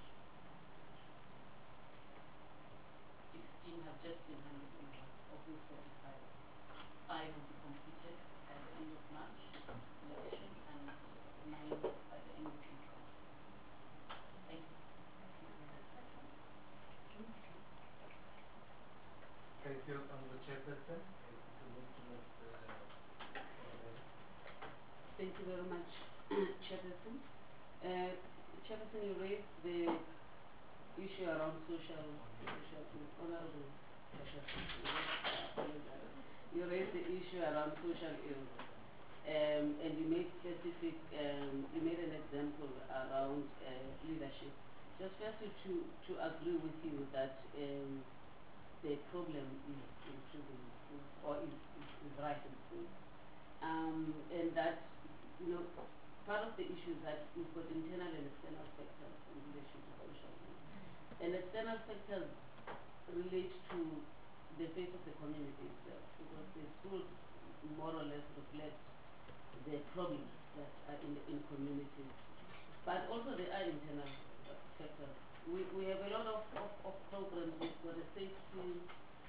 16 have just been handed over of those 35. 5 will be completed by the end of March, election, and 9 by the end of April. Thank you. Thank you, Honorable Chairperson. Thank you very much, Chairperson. Chairperson, you raised the issue around you raised the issue around social ills, and you made specific, you made an example around leadership. Just firstly to agree with you that the problem is increasing or is right in schools, and that part of the issue is that we've got internal and external factors in relation to social ills. And external factors relate to the face of the community itself, because the schools more or less reflect the problems that are in communities. But also there are internal factors. We have a lot of programs. We've got a safety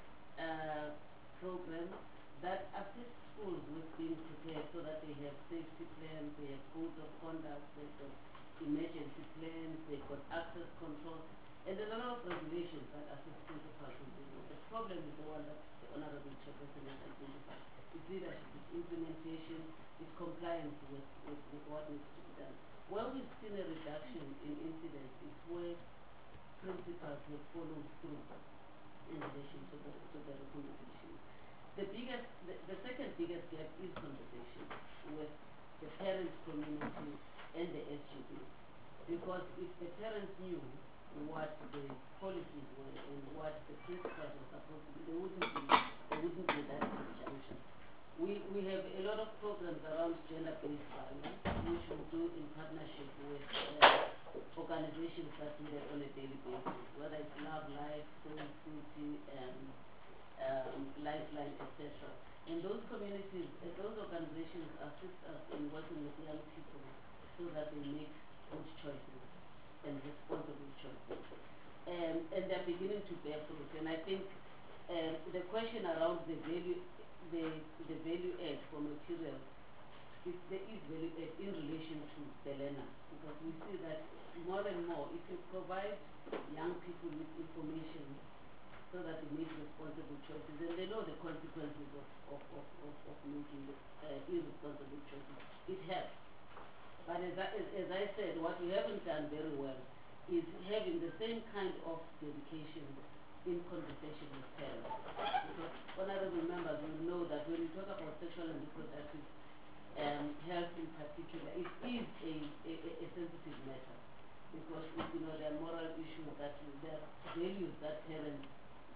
program that assists schools with being prepared so that they have safety plans, they have codes of conduct, they've got emergency plans, they've got access control, and there's a lot of regulations that assist principals in doing it. The problem is the one that the Honorable Chairperson has identified. It's leadership, it's implementation, it's compliance with what needs to be done. Where we've seen a reduction in incidents is where principals have followed through in relation to the recommendations. The second biggest gap is conversation with the parent community and the SGB. Because if the parents knew what the policies were and what the principles were supposed to be, they wouldn't be that conjunction. We have a lot of programs around gender-based violence, which we do in partnership with organizations that do that on a daily basis, whether it's Love Life, Soul City, Lifeline, etc. And those communities, those organizations assist us in working with young people so that they make good choices and responsible choices. And they're beginning to bear fruit. And I think the question around the value add for materials, there is value add in relation to the learner, because we see that more and more, if you provide young people with information so that they make responsible choices, and they know the consequences of making irresponsible choices, it helps. But as I said, what we haven't done very well is having the same kind of dedication in conversation with parents. Because honorable members will know that when we talk about sexual and reproductive health in particular, it is a sensitive matter. Because there are moral issues, there are values that parents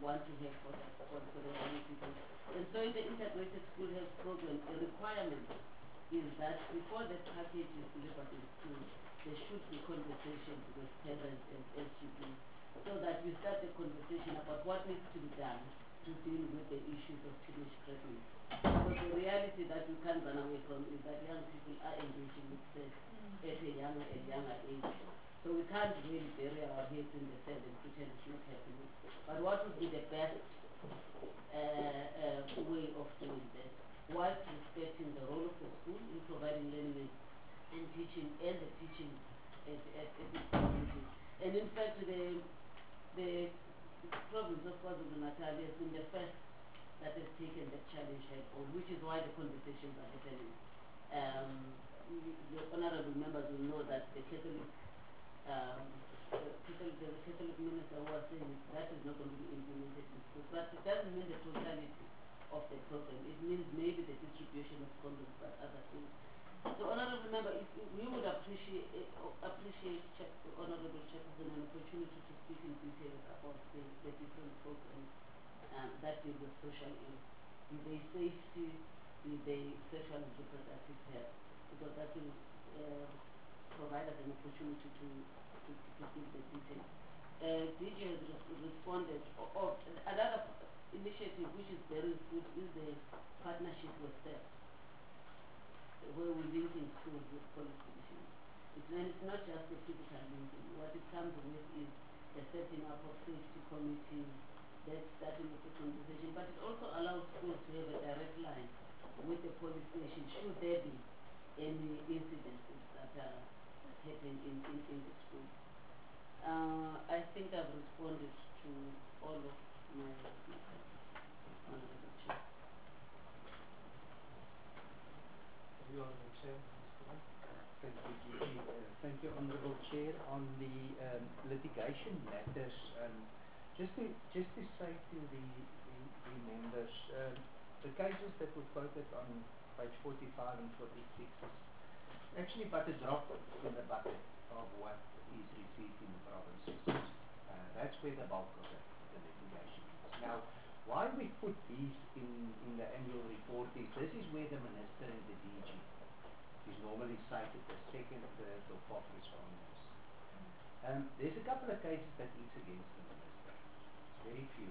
want to have for the young people. And so in the integrated school health program, a requirement is that before the package is delivered in school, there should be conversations with parents and SGBs so that we start the conversation about what needs to be done to deal with the issues of teenage pregnancy. Because the reality that we can't run away from is that young people are engaging with sex at a younger and younger age. So we can't really bury our heads in the sand and pretend it's not happening. But what would be the best way of doing that, whilst respecting the role of the school in providing learning and teaching, and the teaching at this community. And in fact, the province of KwaZulu-Natal has been the first that has taken that challenge head on, which is why the conversations are happening. The honorable members will know that the Catholic minister was saying that is not going to be implemented in schools. But it doesn't mean the totality of the program. It means maybe the distribution of condoms, but other things. So, honorable member, if we would appreciate honorable chairperson an opportunity to speak in detail about the different programs that deal with social ills, be they safety, be they sexual and reproductive health, because that will provide us an opportunity to give the details. DG has responded. Another initiative which is very good is the partnership with STEP, where we're linking schools with police divisions. It's not just the physical linking. What it comes with is the setting up of safety committees, that's starting with the conversation, but it also allows schools to have a direct line with the police station should there be any incidences that happen in the school. I think I've responded to all of my honorable chair. You Honorable Chair. Thank you, Gigi. Thank you, Honorable Chair. On the litigation matters, just to say to the members, the cases that were quoted on page 45 and 46 is actually but a drop in the bucket of what is received in the provinces. That's where the bulk of the litigation is. Now, why we put these in the annual report is this is where the Minister and the DG is normally cited as second, third or fourth responders. There's a couple of cases that is against the Minister. Very few.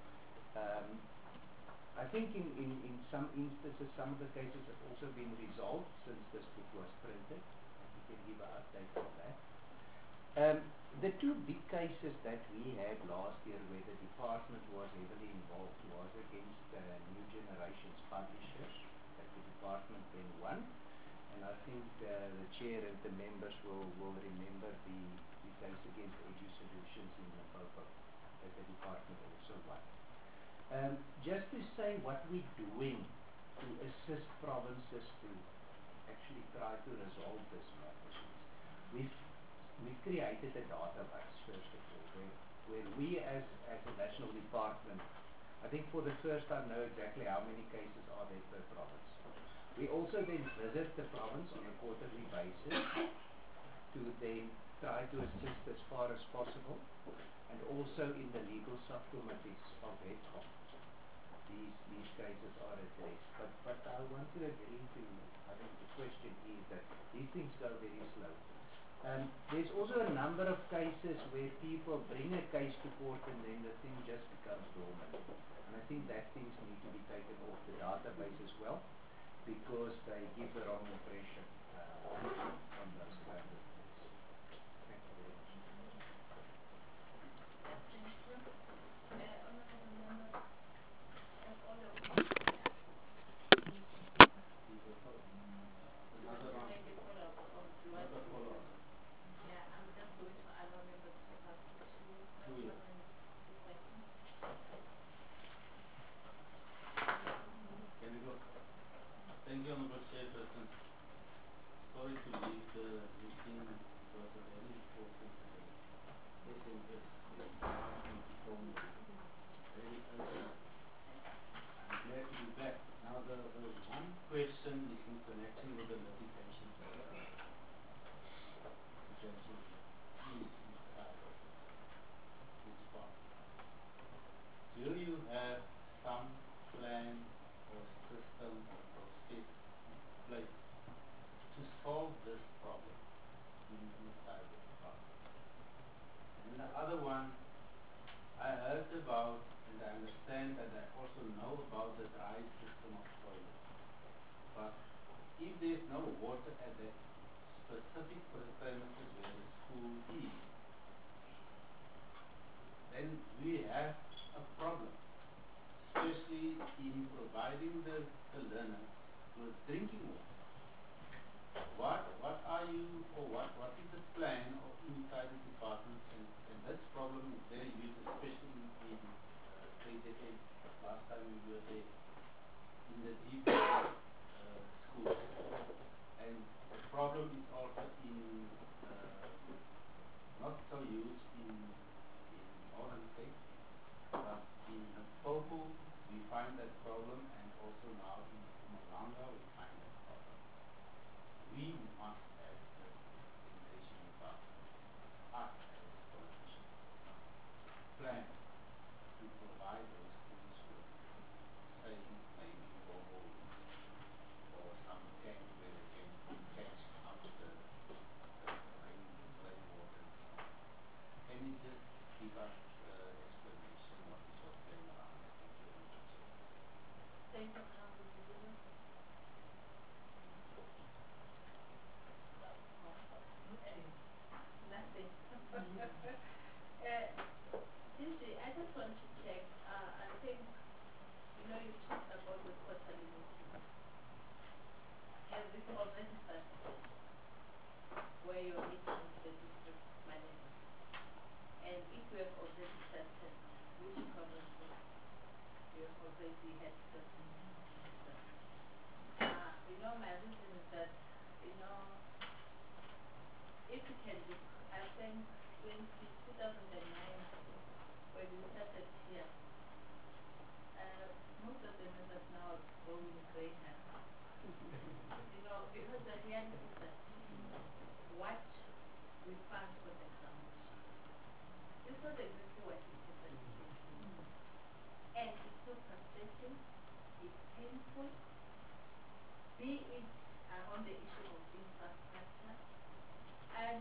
I think in some instances, some of the cases have also been resolved since this book was printed. We can give an update on that. The two big cases that we had last year where the department was heavily involved was against New Generations Publishers that the department then won. And I think the chair and the members will remember the case against EduSolutions in Limpopo that the department also won. Just to say what we're doing to assist provinces to actually try to resolve this matter. We've created a database, first of all, where we as a national department, I think for the first time know exactly how many cases are there per province. We also then visit the province on a quarterly basis to then try to assist as far as possible, and also in the legal subcommittees of HEDCOM. These cases are addressed. But I want to agree to, I think the question is that these things go very slow. There's also a number of cases where people bring a case to court and then the thing just becomes dormant. And I think that things need to be taken off the database as well, because they give the wrong impression on those kinds of things. Thank you very much. Thank you. Honorable members, as all of you, Another one. make a follow-up or do I? Another follow-up. Yeah, I'm just going to allow members to ask two Two, yeah. questions. Can we go? Thank you, Honorable Chairperson. Sorry to leave the meeting. It was a very important SMS. They asked me to phone very urgent. I'm glad to be back. Now the one question is in connection with the litigation. Which part? do you have some plan or system or process in place to solve this problem inside the department? And the other one, I heard about and I understand and I also know about the dry system of toilets. But if there's no water at that specific premises where the school is, then we have a problem, especially in providing the learner with drinking water. What are you, or what is the plan of inside the department? And this problem is very huge, especially in KZN. Last time we were there in the deep schools. And the problem is also in, not so huge in Northern Cape, but in Limpopo we find that problem, and also now in Mpumalanga we find that problem. We must have the education department, us as politicians, plan to provide those schools with, say, maybe boreholes or some tank where they can catch up the rainwater and so on. Can you just give us explanation what is your plan around that? Thank you, Council President. Nothing. Gigi, I just want to check, I think, you talked about the quarterly meeting. Has it already started? Where you're meeting with the district manager? And if you have already started, which provinces you have already had certain my reason is that, if you can look, I think 2009, when we started here, most of them are now going gray hair. Because the reality is that what we found on the ground is not exactly what we said. And it's so frustrating, it's painful, be it on the issue of infrastructure. And,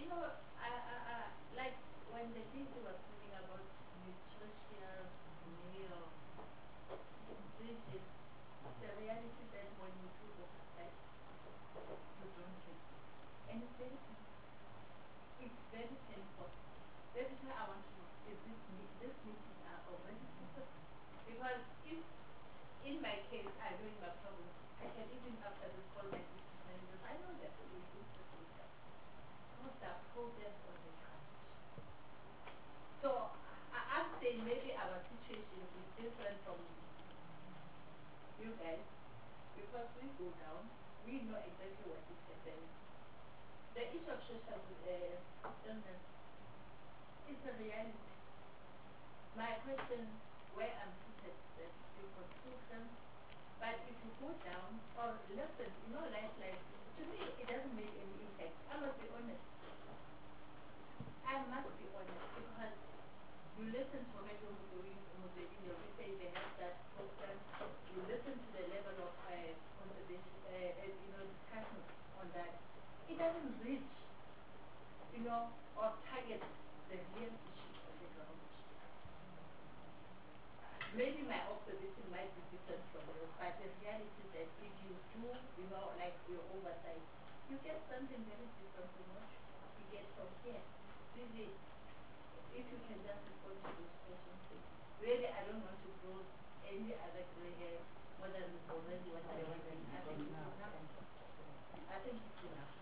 like when the DC was talking about nutritious meal, this is the reality that when you do oversight, you don't get it. And it's very painful. It's very painful. That is why I want to know, is this meeting are already started? Because if, in my case, I know in my province, I can even after this call my district managers, I know that we will do this with them. Because there are progress on the ground. So, I'm saying maybe our situation is different from you guys, because we go down, we know exactly what is happening. The issue of social illness is a reality. My question, where I'm seated, that you've got programs, but if you go down or listen, like to me, it doesn't make any impact. I must be honest. Because you listen to what you're doing, we say they have that program. You listen to the level of conservation, discussion on that. It doesn't reach, or target the real issues on the ground. Maybe my observation might be different from yours, but the reality is that if you do, like your oversight, you get something very different from what you get from here. Really, if you can just respond to those questions, please. Really, I don't want to grow any other gray hair more than already what I want. I think it's enough. I think it's enough.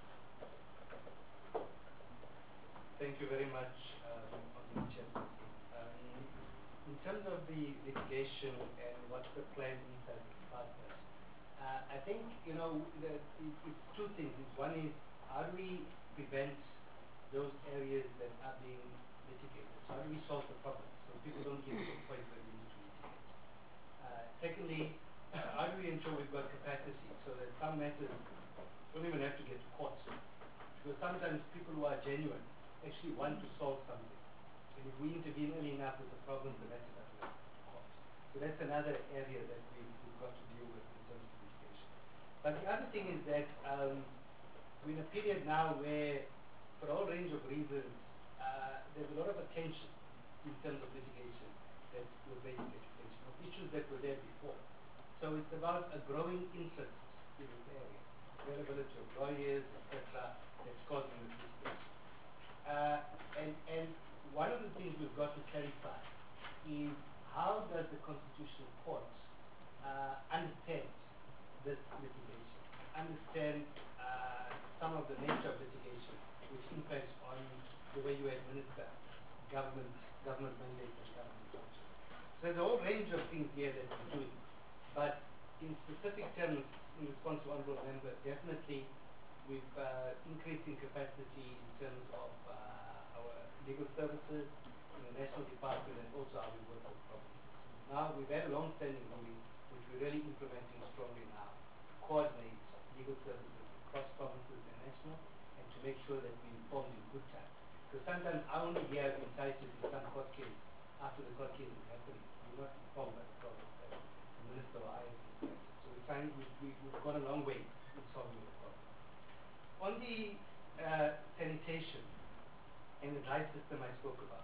Thank you very much, Honorable Chairperson. In terms of the litigation and what's the plan inside the department, I think, it's two things. One is, how do we prevent those areas that are being litigated? So how do we solve the problem so people don't get to the point where we need to litigate? Secondly, how do we ensure we've got capacity so that some matters don't even have to get to courts? Because sometimes people who are genuine actually want to solve something. And if we intervene early enough with the problem, the matter doesn't have to go to So that's another area that we've got to deal with in terms of education. But the other thing is that we're in a period now where, for a whole range of reasons, there's a lot of attention in terms of litigation that will basic education, of issues that were there before. So it's about a growing interest in this area, availability of lawyers, etc., that's causing this litigation. And one of the things we've got to clarify is how does the Constitutional Court understand this litigation, understand some of the nature of litigation which impacts on the way you administer government mandates and government functions. So there's a whole range of things here that we're doing. But in specific terms, in response to Honourable Member, definitely we've increasing capacity in terms of our legal services in the National Department and also how we work with provinces. Now we've had a long-standing ruling which we're really implementing strongly now to coordinate legal services across provinces and national and to make sure that we're informed in good time. Because sometimes I only hear incited in some court case after the court case is happening. We're not informed by the province that the minister or I have been incited. So we're trying, we've gone a long way in solving the problem. On the sanitation and the dry system I spoke about,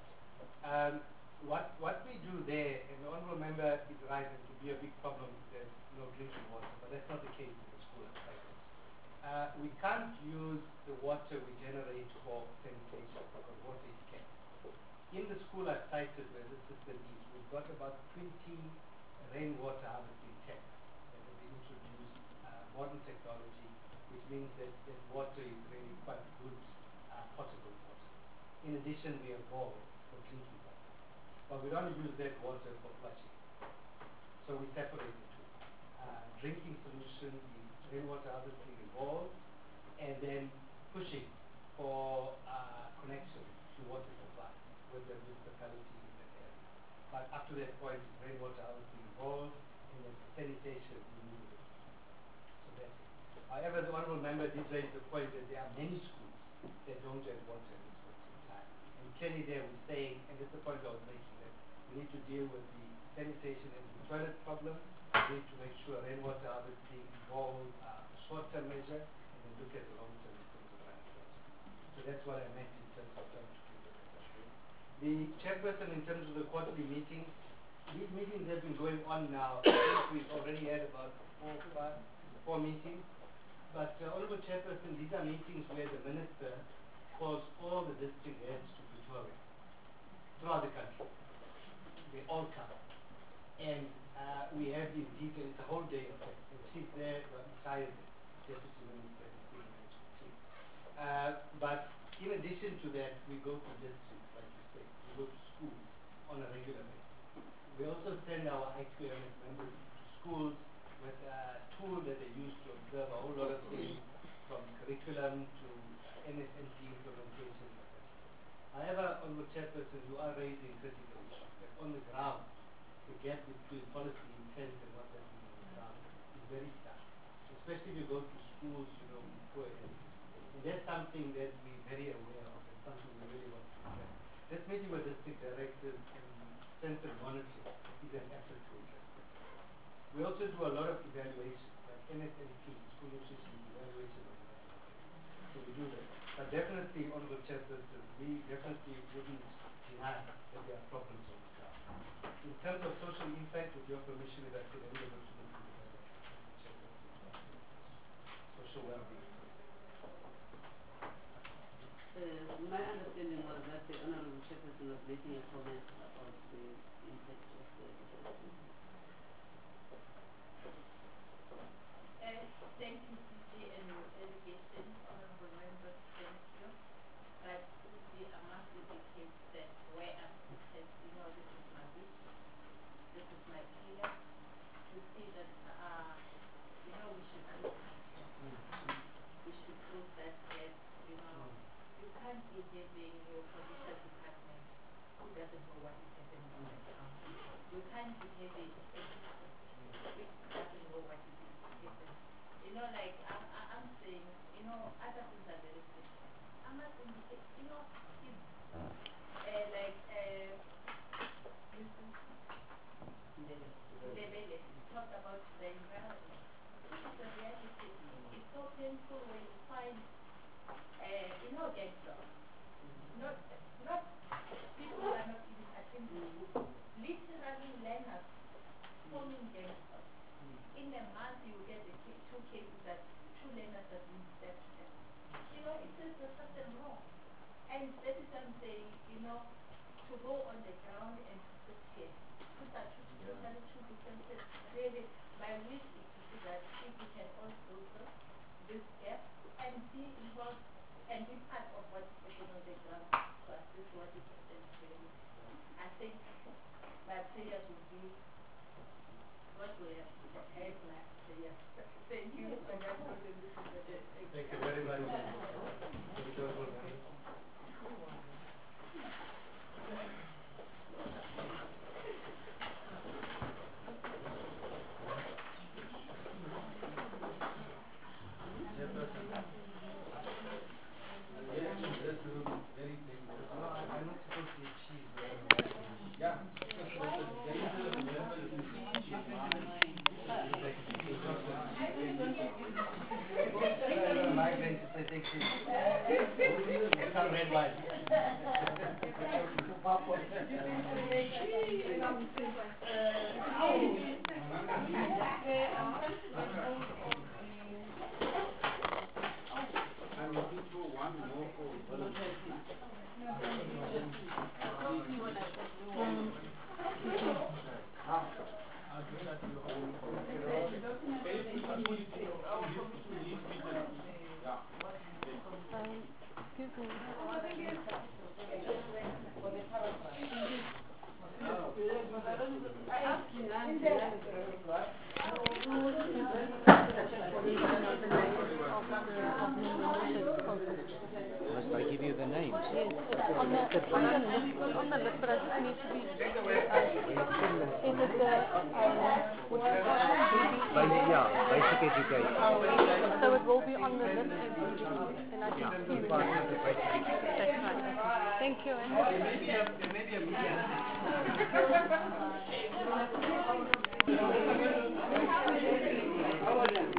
what we do there, and the Honourable Member is right, it would be a big problem if there's no drinking water, but that's not the case in the school at Cyprus. We can't use the water we generate for sanitation because water is scarce. In the school I've cited where the system is, we've got about 20 rainwater harvesting tanks that have been introduced, modern technology, which means that water is really quite good potable water. In addition, we have bore for drinking water. But we don't use that water for flushing. So we separate the two. Drinking solution is rainwater harvesting involved, and then pushing for connection to water supply with the municipality in that area. But up to that point, rainwater harvesting involved, and then for sanitation, we move it. So that's it. However, the Honourable Member did raise the point that there are many schools that don't have water at this point in time. And clearly there we're saying, and that's the point I was making, that we need to deal with the sanitation and the toilet problem. We need to make sure rainwater harvesting involves a short-term measure, and then look at the long-term in terms of water. So that's what I meant in terms of trying to keep it better. The chairperson, in terms of the quarterly meetings, these meetings have been going on now. I think we've already had about four meetings. But Honourable Chairperson, these are meetings where the Minister calls all the district heads to Pretoria throughout the country. They all come. And we have these details, it's a whole day of it. And she's there the entire day, Deputy Minister and the management team. But in addition to that, we go to districts, like you say. We go to schools on a regular basis. We also send our IQMS members to schools with a tool that they use to observe a whole lot of things, from curriculum to NSNP implementation, etc. However, Honourable Chairperson, you are raising critical issues. That on the ground, the gap between policy intent and what's happening on the ground is very stark. Especially if you go to schools, in poor areas. And that's something that we're very aware of, and something we really want to address. This meeting with district directors and central monitoring is an effort to address this. We also do a lot of evaluation, like NSNP, school nutrition evaluation of the So we do that. But definitely, Honourable Chairperson, we definitely wouldn't deny that there are problems on the ground. In terms of social impact, with your permission, if I could end the opportunity to have social well-being. My understanding was that the Honourable Chairperson was making a comment about the impact of the Thank you, CC, and your education, Honourable Members, thank you. But CC, I must indicate that where I'm seated, this is my wish, this is my prayer, to see that, we should close that gap. We should close that gap, You can't be having your provincial department who doesn't know what is happening on the ground. You can't be having a district which doesn't know what is happening. I'm saying, other things are very simple. I must indicate, if, Mrs. not the environment. This is the reality. It's so painful when you find, gangsters. Not people who are not even attending school. Literally learners forming gangsters. In a month, you get two cases that two learners have been stepped to them. It says there's something wrong. And that is what I'm saying, to go on the ground and to sit here. These are totally two different things. Really, my wish is to see that if we can all close this gap and be involved and be part of what's happening on the ground to assist what is happening. I think my prayers will be what we have had last year. Thank you. Thank you very much. I'm looking for one more for Must I give you the names? Yes, it's on the list, but I just need to be. Is it Basic education. so it will be on the list, and I can see the name. That's right. Thank you. How are you?